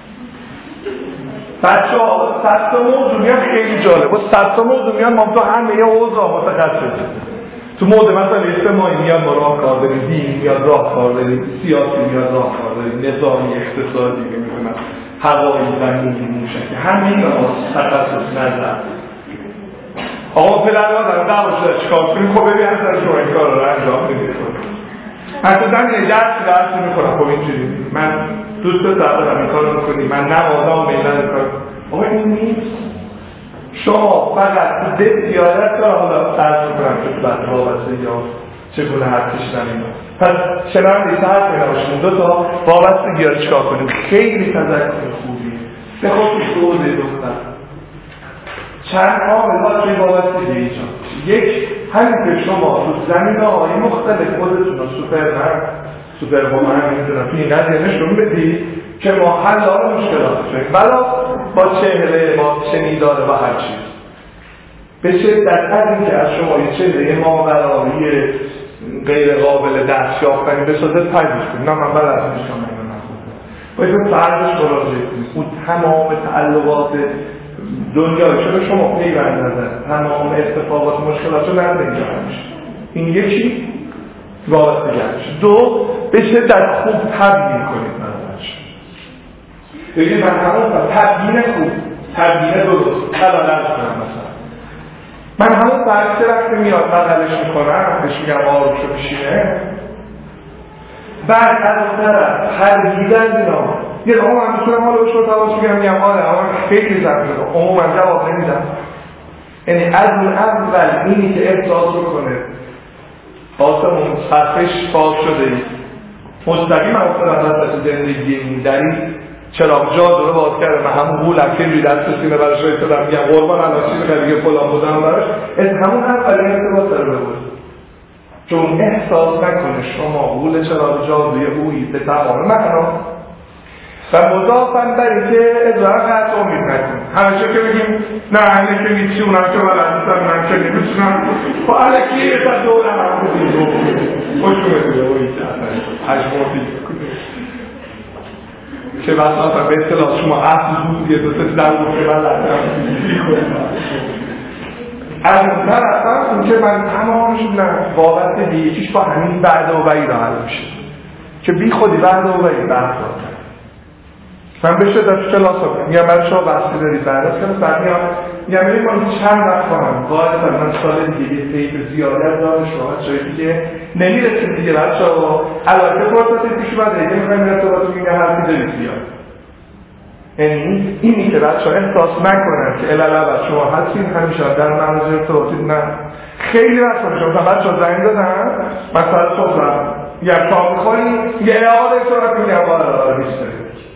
بچه ها سست موضوع میان خیلی جالب و سست موضوع میان ما تو همه یه اوضاع متخصص تو موضوع مثلا اجتماعی میاد ما راه کار داریم دین میاد راه کار داریم سیاسی میاد راه کار داریم نظامی اقتصادی میمونم هوایی زمینی موشکی همه این ها تخصص نظر آقا پدر ها دارم دعوا شده چیکار کنیم خب ببین اصلا شما این کار رو انجام میدید حتی زمین درس درس میکنم خب اینجوری من دوست دارم این کار رو میکنی من نمازم میلن کار آقا این نیست شما فقط بسیارت را حالا درس میکنم که تو بعد وابسته یا چگونه حرف کشیدن اینا پس چنان دیسه حرف مینا باشیم دو تا وابستگی ها چکار کنیم خیلی تذکر خوبیه به خودش دوزه دختر چند عامل توی وابستگی ایجاد یک همین که شما تو زمینه های مختلف خودتون رو سوپرمن سوپرمن میدونم توی این قضیه نشون بدید که ما حل ها مشکلات شدیم بلا با چهره با شنیداره و هر چیز به شدت از این که از شما یه چهره ماورائی غیر قابل دست یافتنی بسازه پذیرش کنید نه من بلد میشم من نخونم باید به فردش مراجعه کنید اون تمام تعلقات دنیا چرا شما پیوند نزد تمام اتفاقات مشکلات رو نرده اینجا همیشه این یکی وابسته گرش دو به شدت خوب تبیین کنید نظرش بگید من همون تبیین خوب، تبیین درست، تلالت کنم مثلا من همون فرقی وقتی میاد بغلش میکنم بهش میگم آروشو بشینه بعد از اون طرف ترگیدن اینا یه دقیقه من میتونم حالا بهش رو تواس بگم میگم آره اما خیلی زن بگم عموما جواب نمیدم یعنی از اون اول اینی که احساس رو کنه آسمون سطحش باز شده ای مستقیم از طرف زندگی این دری چراغ جا دوره باز کرده من همون قولم که روی دست سینه براش روی شدم میگم قربان الان چیزی که دیگه فلان بودم براش از همون اولین ارتباط رو بود چون احساس نکنه شما قول چراغ جا روی اویی به تمام معنا و مضافن بر اینکه ادوار قطع امید نکنیم همیشه که بگیم نه اینه که هیچی اونم که بلد نیستم من که نمیتونم خب الکی یه تا دورم هم بودیم خوشونه دیگه اویی حجماتی که بساطا به اصطلاح شما اصل بود یه دو سه در بود که بلد نمیتونم از اون طرف هم اون که من تمامش نه بابت دیگه یکیش با همین بعد و بعید حل میشه که بی خودی بعد و بعید بعد دارم من بشه در کلاس ها میگم برای شما بحثی دارید بعد از کلاس بعد میگم میگم ببین من چند وقت کنم باید من سال دیگه یه تیپ زیادی از دارم شما بچه‌ای دیگه نمیرسیم دیگه بچه‌ها البته فرصتی پیش اومده دیگه میخوایم ارتباط میگه حرفی دارید بیاد یعنی اینی که بچه‌ها احساس نکنن که الالبت شما هستین همیشه در مناظر ارتباطی نه خیلی وقت میشه مثلا بچه‌ها زنگ دادن مثلا صبح یا شام می‌خوریم یه آقا دکتر میگه آقا نیست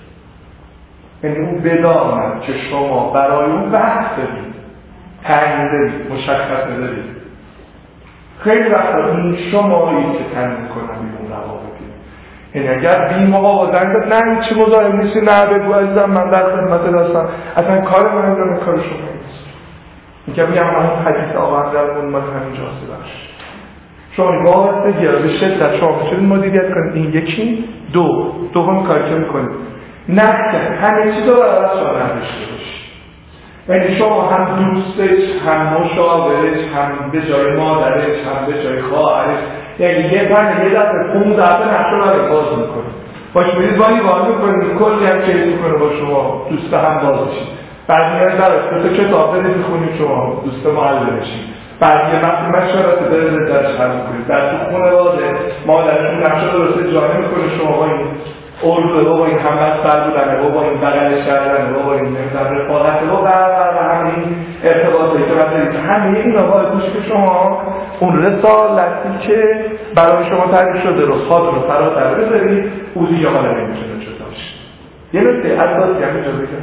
یعنی اون بدانم که شما برای اون وقت دارید تعیین دارید مشخص دارید خیلی وقت این شمایی که تعیین کنم بیرون روابطی یعنی اگر بی موقع با زنگ داد نه این چی مزاحم نیستی نه بگو عزیزم من در خدمت هستم اصلا کار من رو کار شما نیست میگم میگم همون حدیث آقا هم در اون مال همینجاست بخش شما واسه گیره به شدت شما میتونید مدیریت کنید این یکی دو دوم کاری که میکنید نکن همه چیز رو برای شما نداشته باشی یعنی شما هم دوستش هم مشاورش هم به جای مادرش هم به جای خواهرش یعنی یه پنه یه دفعه پونزده دفعه نقشه رو برای باز میکنه باش میرید بانی باز میکنید کلی هم کیس میکنه با شما دوست هم باز بشید بعد میاد درست مثل کتاب برید بخونید شما دوست معلم بشید بعد یه وقتی مشورت دارید درش حل میکنید در تو خونه واده مادرشون نقشه درسته جا نمیکنه شما با این اردو با این همت سر بودنه با این بغلش کردنه با این نمیدن رفاقته با و همین ارتباطی که باید همه این آقای گوش که شما اون رسالتی که برای شما تعریف شده رو خاطر رو فراتر بذارید او دیگه حالا نمیتونه جدا باشه یه نکته اساسی هم اینجا بگم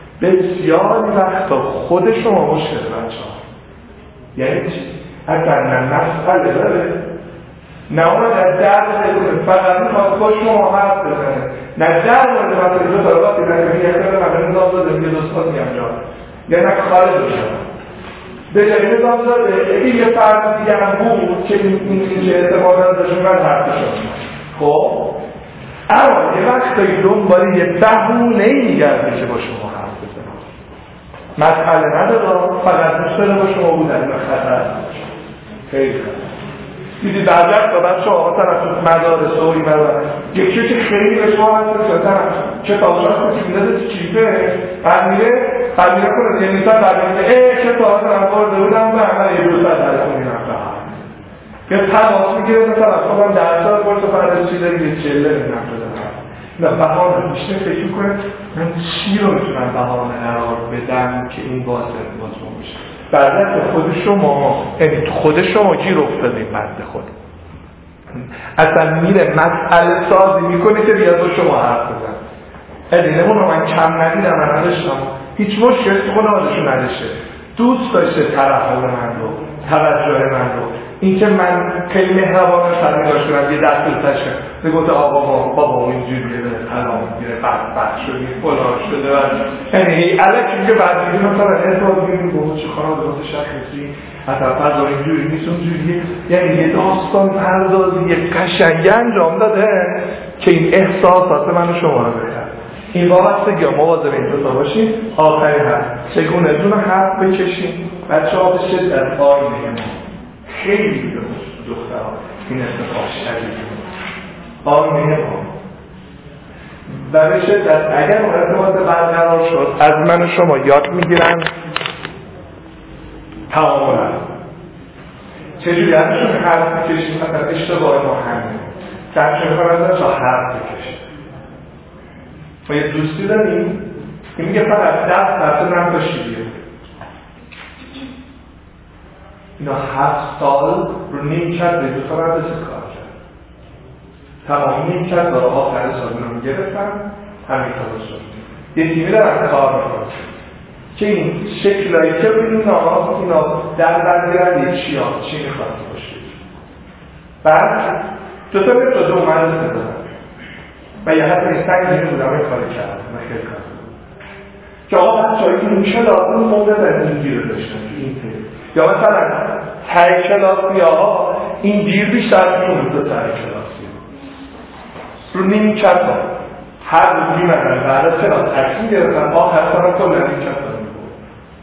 بسیاری وقتا خود شما مشکل بچه ها یعنی چی؟ اگر نه مسئله داره نه اون در درد بکنه فقط میخواد خوش شما حرف بزنه نه در مورد مسئله دو طرفات بزنه که یه کنه من نظام داده یه دوستات میگم جا یا نه خارج بشن به جایی نظام داده این یه فرد دیگه هم بود که این که اعتماد داشتون من حرف شد خب اما یه وقتایی دنبالی یه بهونه میگرده که با شما حرف بزنه مسئله نداره فقط دوست داره با شما بودن و خطر خیلی خطر دیدی بعدت با بچه ها طرف مدارس و این مدارس یکی که خیلی به شما هست طرف کتاب شاست که میده تو چیپه بعد میره بعد میره کنه یه نیستن بعد میره ای کتاب طرف وارده بودم به همه یه دوست در خونی نفته یه تماس میگیره به طرف خودم در سال برسه فرد چی داری یه چله نفته دارم نه بهانه بیشتر فکر کنه من چی رو میتونم بهانه قرار بدم که این باعث ارتباط میشه بعد خود شما یعنی خود شما گیر افتادید مرد خود اصلا میره مسئله سازی میکنه که بیاد با شما حرف بزن ادینه اون رو من کم ندیدم من نداشتم هیچ مشکل تو خانواده‌شون نداشته دوست داشته ترحم من رو توجه من رو اینکه من خیلی مهربانم تنگاش کنم یه دست دوستش کنم میگفت آقا بابا بابا اینجوریه به طلاق میگیره بعد بعد شدی فلان شده و یعنی الکی که بعد میگه مثلا احساس میگیم بابا چه خانواده واسه شخصی اصلا فضا اینجوری نیست اونجوریه یعنی یه داستان پردازی یه قشنگی انجام داده که این احساسات من شما رو بهتر این وابستگی ها مواظب این دوتا باشین آخری هست چگونه دون حرف بکشین بچه ها به شدت آینه خیلی دخترها این اتفاق شدید آینه ما و به شدت اگر اون ارتباط برقرار شد از من و شما یاد میگیرن تعامل چجوری ازشون حرف میکشیم مثلا اشتباه ما همین که چون کنم ازش حرف بکشیم ما یه دوستی داریم که میگه فقط دست درصد نم باشیدیم اینا هفت سال رو نیم کرد به دو تا مدرسه کار کرد تمام نیم کرد برای آخر سال رو میگرفتن همین کار شد یه تیمی دارن کار میکنن که این شکلایی که اینا اینا در برگرد چی ها چی میخواد باشید بعد دو تا به دو مدرسه دارن و یه حتی این سنگی بودم این کار کرد من خیلی کار که آقا بچه هایی که این کلاس رو مورد از این گیر داشتن تو این تیم یا مثلا تای کلاسی ها این گیر بیشتر میمونه تو تای کلاسی رو نمی کتا هر رو بیمدن بعد از کلاس تکسیم گرفتن آخر سرم کل نمی کتا میبود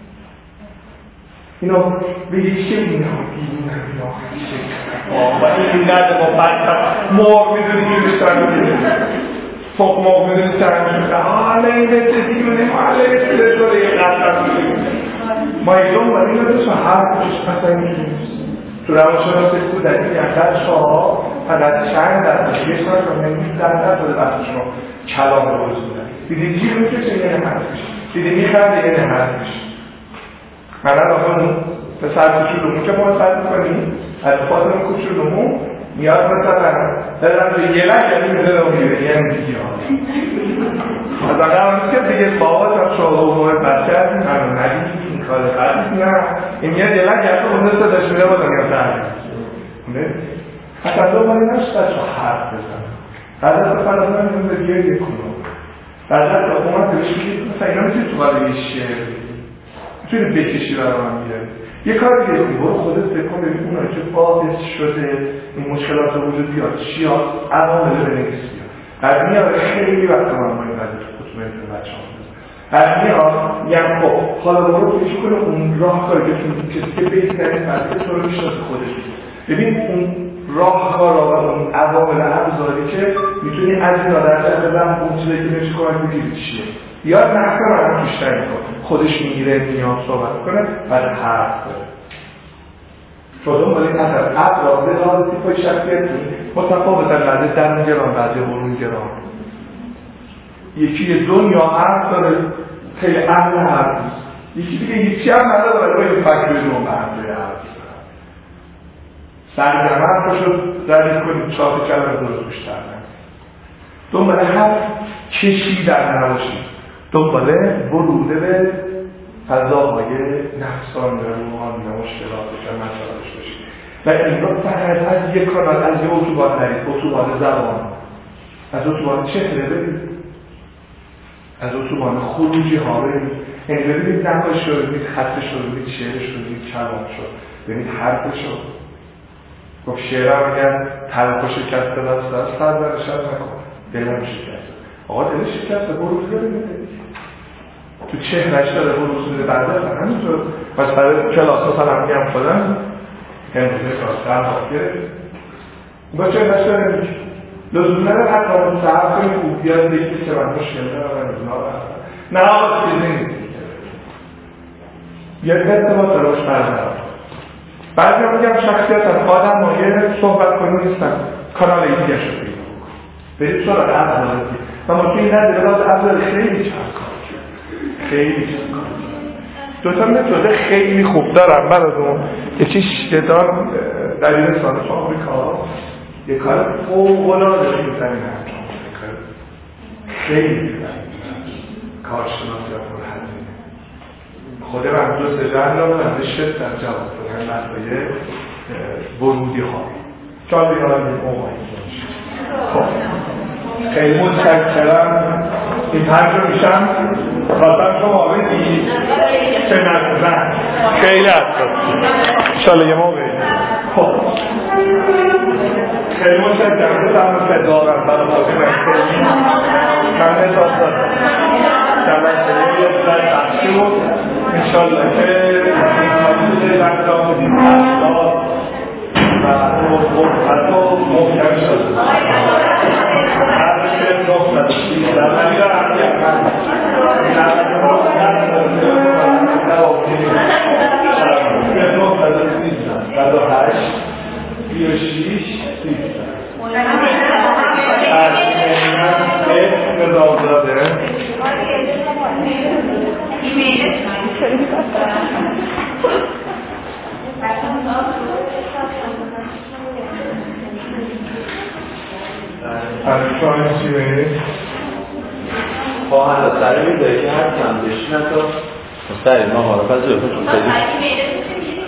اینا بگی چه این ها بیمونه اینا و این نده با بچه مرغ میدونی که بیشتر میدونی فوق مرغ میدونی سرم شده آله این بچه دیگونه آله بچه داره یه قطر میدونی ما ایدون باید این رو هر کچش مثلا میدونیم تو روانشناسی کودکی یعنی شما فقط چند درصد یه سال رو نمیدید در درصد وقتی شما کلام رو روز بودن دیدی جیر میکشه یعنی حرفش دیدی میخنده یعنی حرفش من آقا اون پسر کوچولومون که ما سر میکنیم از فاطمه کوچولومون میاد مثلا دارم به یه لک یعنی میده رو میره یعنی دیگه از آقا هم که دیگه بابا تا شما و بچه هستیم من رو ندید این کار قدید نه این یه دلک یعنی اونده صداش میده بودم یا درد حتی دو باری نشتر چه حرف بزن بعد از فرازن این به دیگه یک کنم بعد از اومد بهش میگه مثلا اینا میتونی تو باید یه شعر میتونی بکشی برای من میره یه کار دیگه کنی برو خودت بکن ببین اونایی که باعث شده این مشکلات رو وجود بیاد چی ها عوامل بنویس بیاد بعد میاد خیلی وقت من باید بعد خودتون بهتون بچه هم بعد میاد میگم خب حالا برو فکر کنه اون راه کاری که کسی که بهترین فرده تو رو میشناسه خودش ببین اون راهکارا و اون عوامل ابزاری که میتونی از اینا در جهت اون چیزی که میشه کمک بگیری چیه یا نحکه رو توش تعیین کن خودش میگیره میاد صحبت کنه بعد حرف داره شدون باید اثر افراد به لحاظ تیپای شخصیتی متفاوتن بعد درون گرام بعد برون گرام یکی دنیا حرف داره خیلی اهل حرف نیست یکی دیگه هیچی هم نداره باید این فکر دون به حرف حرف سرگرم حرف شد دردید کنید چاپ کلمه درست بیشتر نمید دنباله حرف کشی در نباشید دنباله بروده به فضاهای نفسانی و روحانی و مشکلاتش و مسائلش باشید و این را فقط از یک کانال از یک اتوبان نرید اتوبان زبان از اتوبان چهره برید از اتوبان خروجی ها برید یعنی ببینید نمایش رو ببینید خطش رو ببینید شعرش رو ببینید کلام شد ببینید حرفش رو گفت شعر هم اگر طرف و شکسته دست دست سرزنش هم نکن دلم شکسته آقا دل شکسته بروز ببینید تو چهرش داره بروز میده بعد از همینطور پس برای کلاس ها هم میگم خودم هنوزه کاسته هم باید گرفت با چهرش داره میگه لزوم نداره حتی اون صحب کنی خوب بیاد دیگه که من مشکل دارم و نزونا برستم نه آقا چیزی نیست یک ارتباط داره باش برزنم بعضی هم میگم شخصیت از آدم مایه صحبت کنی نیستن کانال ایدیه شد بیدیم برید سراغ افضالاتی و ممکن نداره باز افضال خیلی چند کار خیلی چند کار دوتا متوده خیلی خوب دارم براتون یکی شدار در این رسانه تو آمریکا یه کار فوق‌العاده می‌کنه انجام میده خیلی می‌کنه کارشناسی افراد هزینه خود من دو سه جمع دارم به شدت جواب دادن مسئله ورودی ها چون دیگه هم این اومایی خب خیلی متشکرم این پنج رو میشم خواستم شما بدی چه نزدن خیلی اساس انشاءالله یه موقعی خب خیلی متشکرم بسرم که دارم برای بازی مستقیم من احساس دارم در مسئله یه بزرگ بخشی بود انشاءالله که این حدود رفتان دید اصلا و حتی محکم شد خواهد از سره میده که هر کم بشین حتی مستقیم ما حالا پس بکنم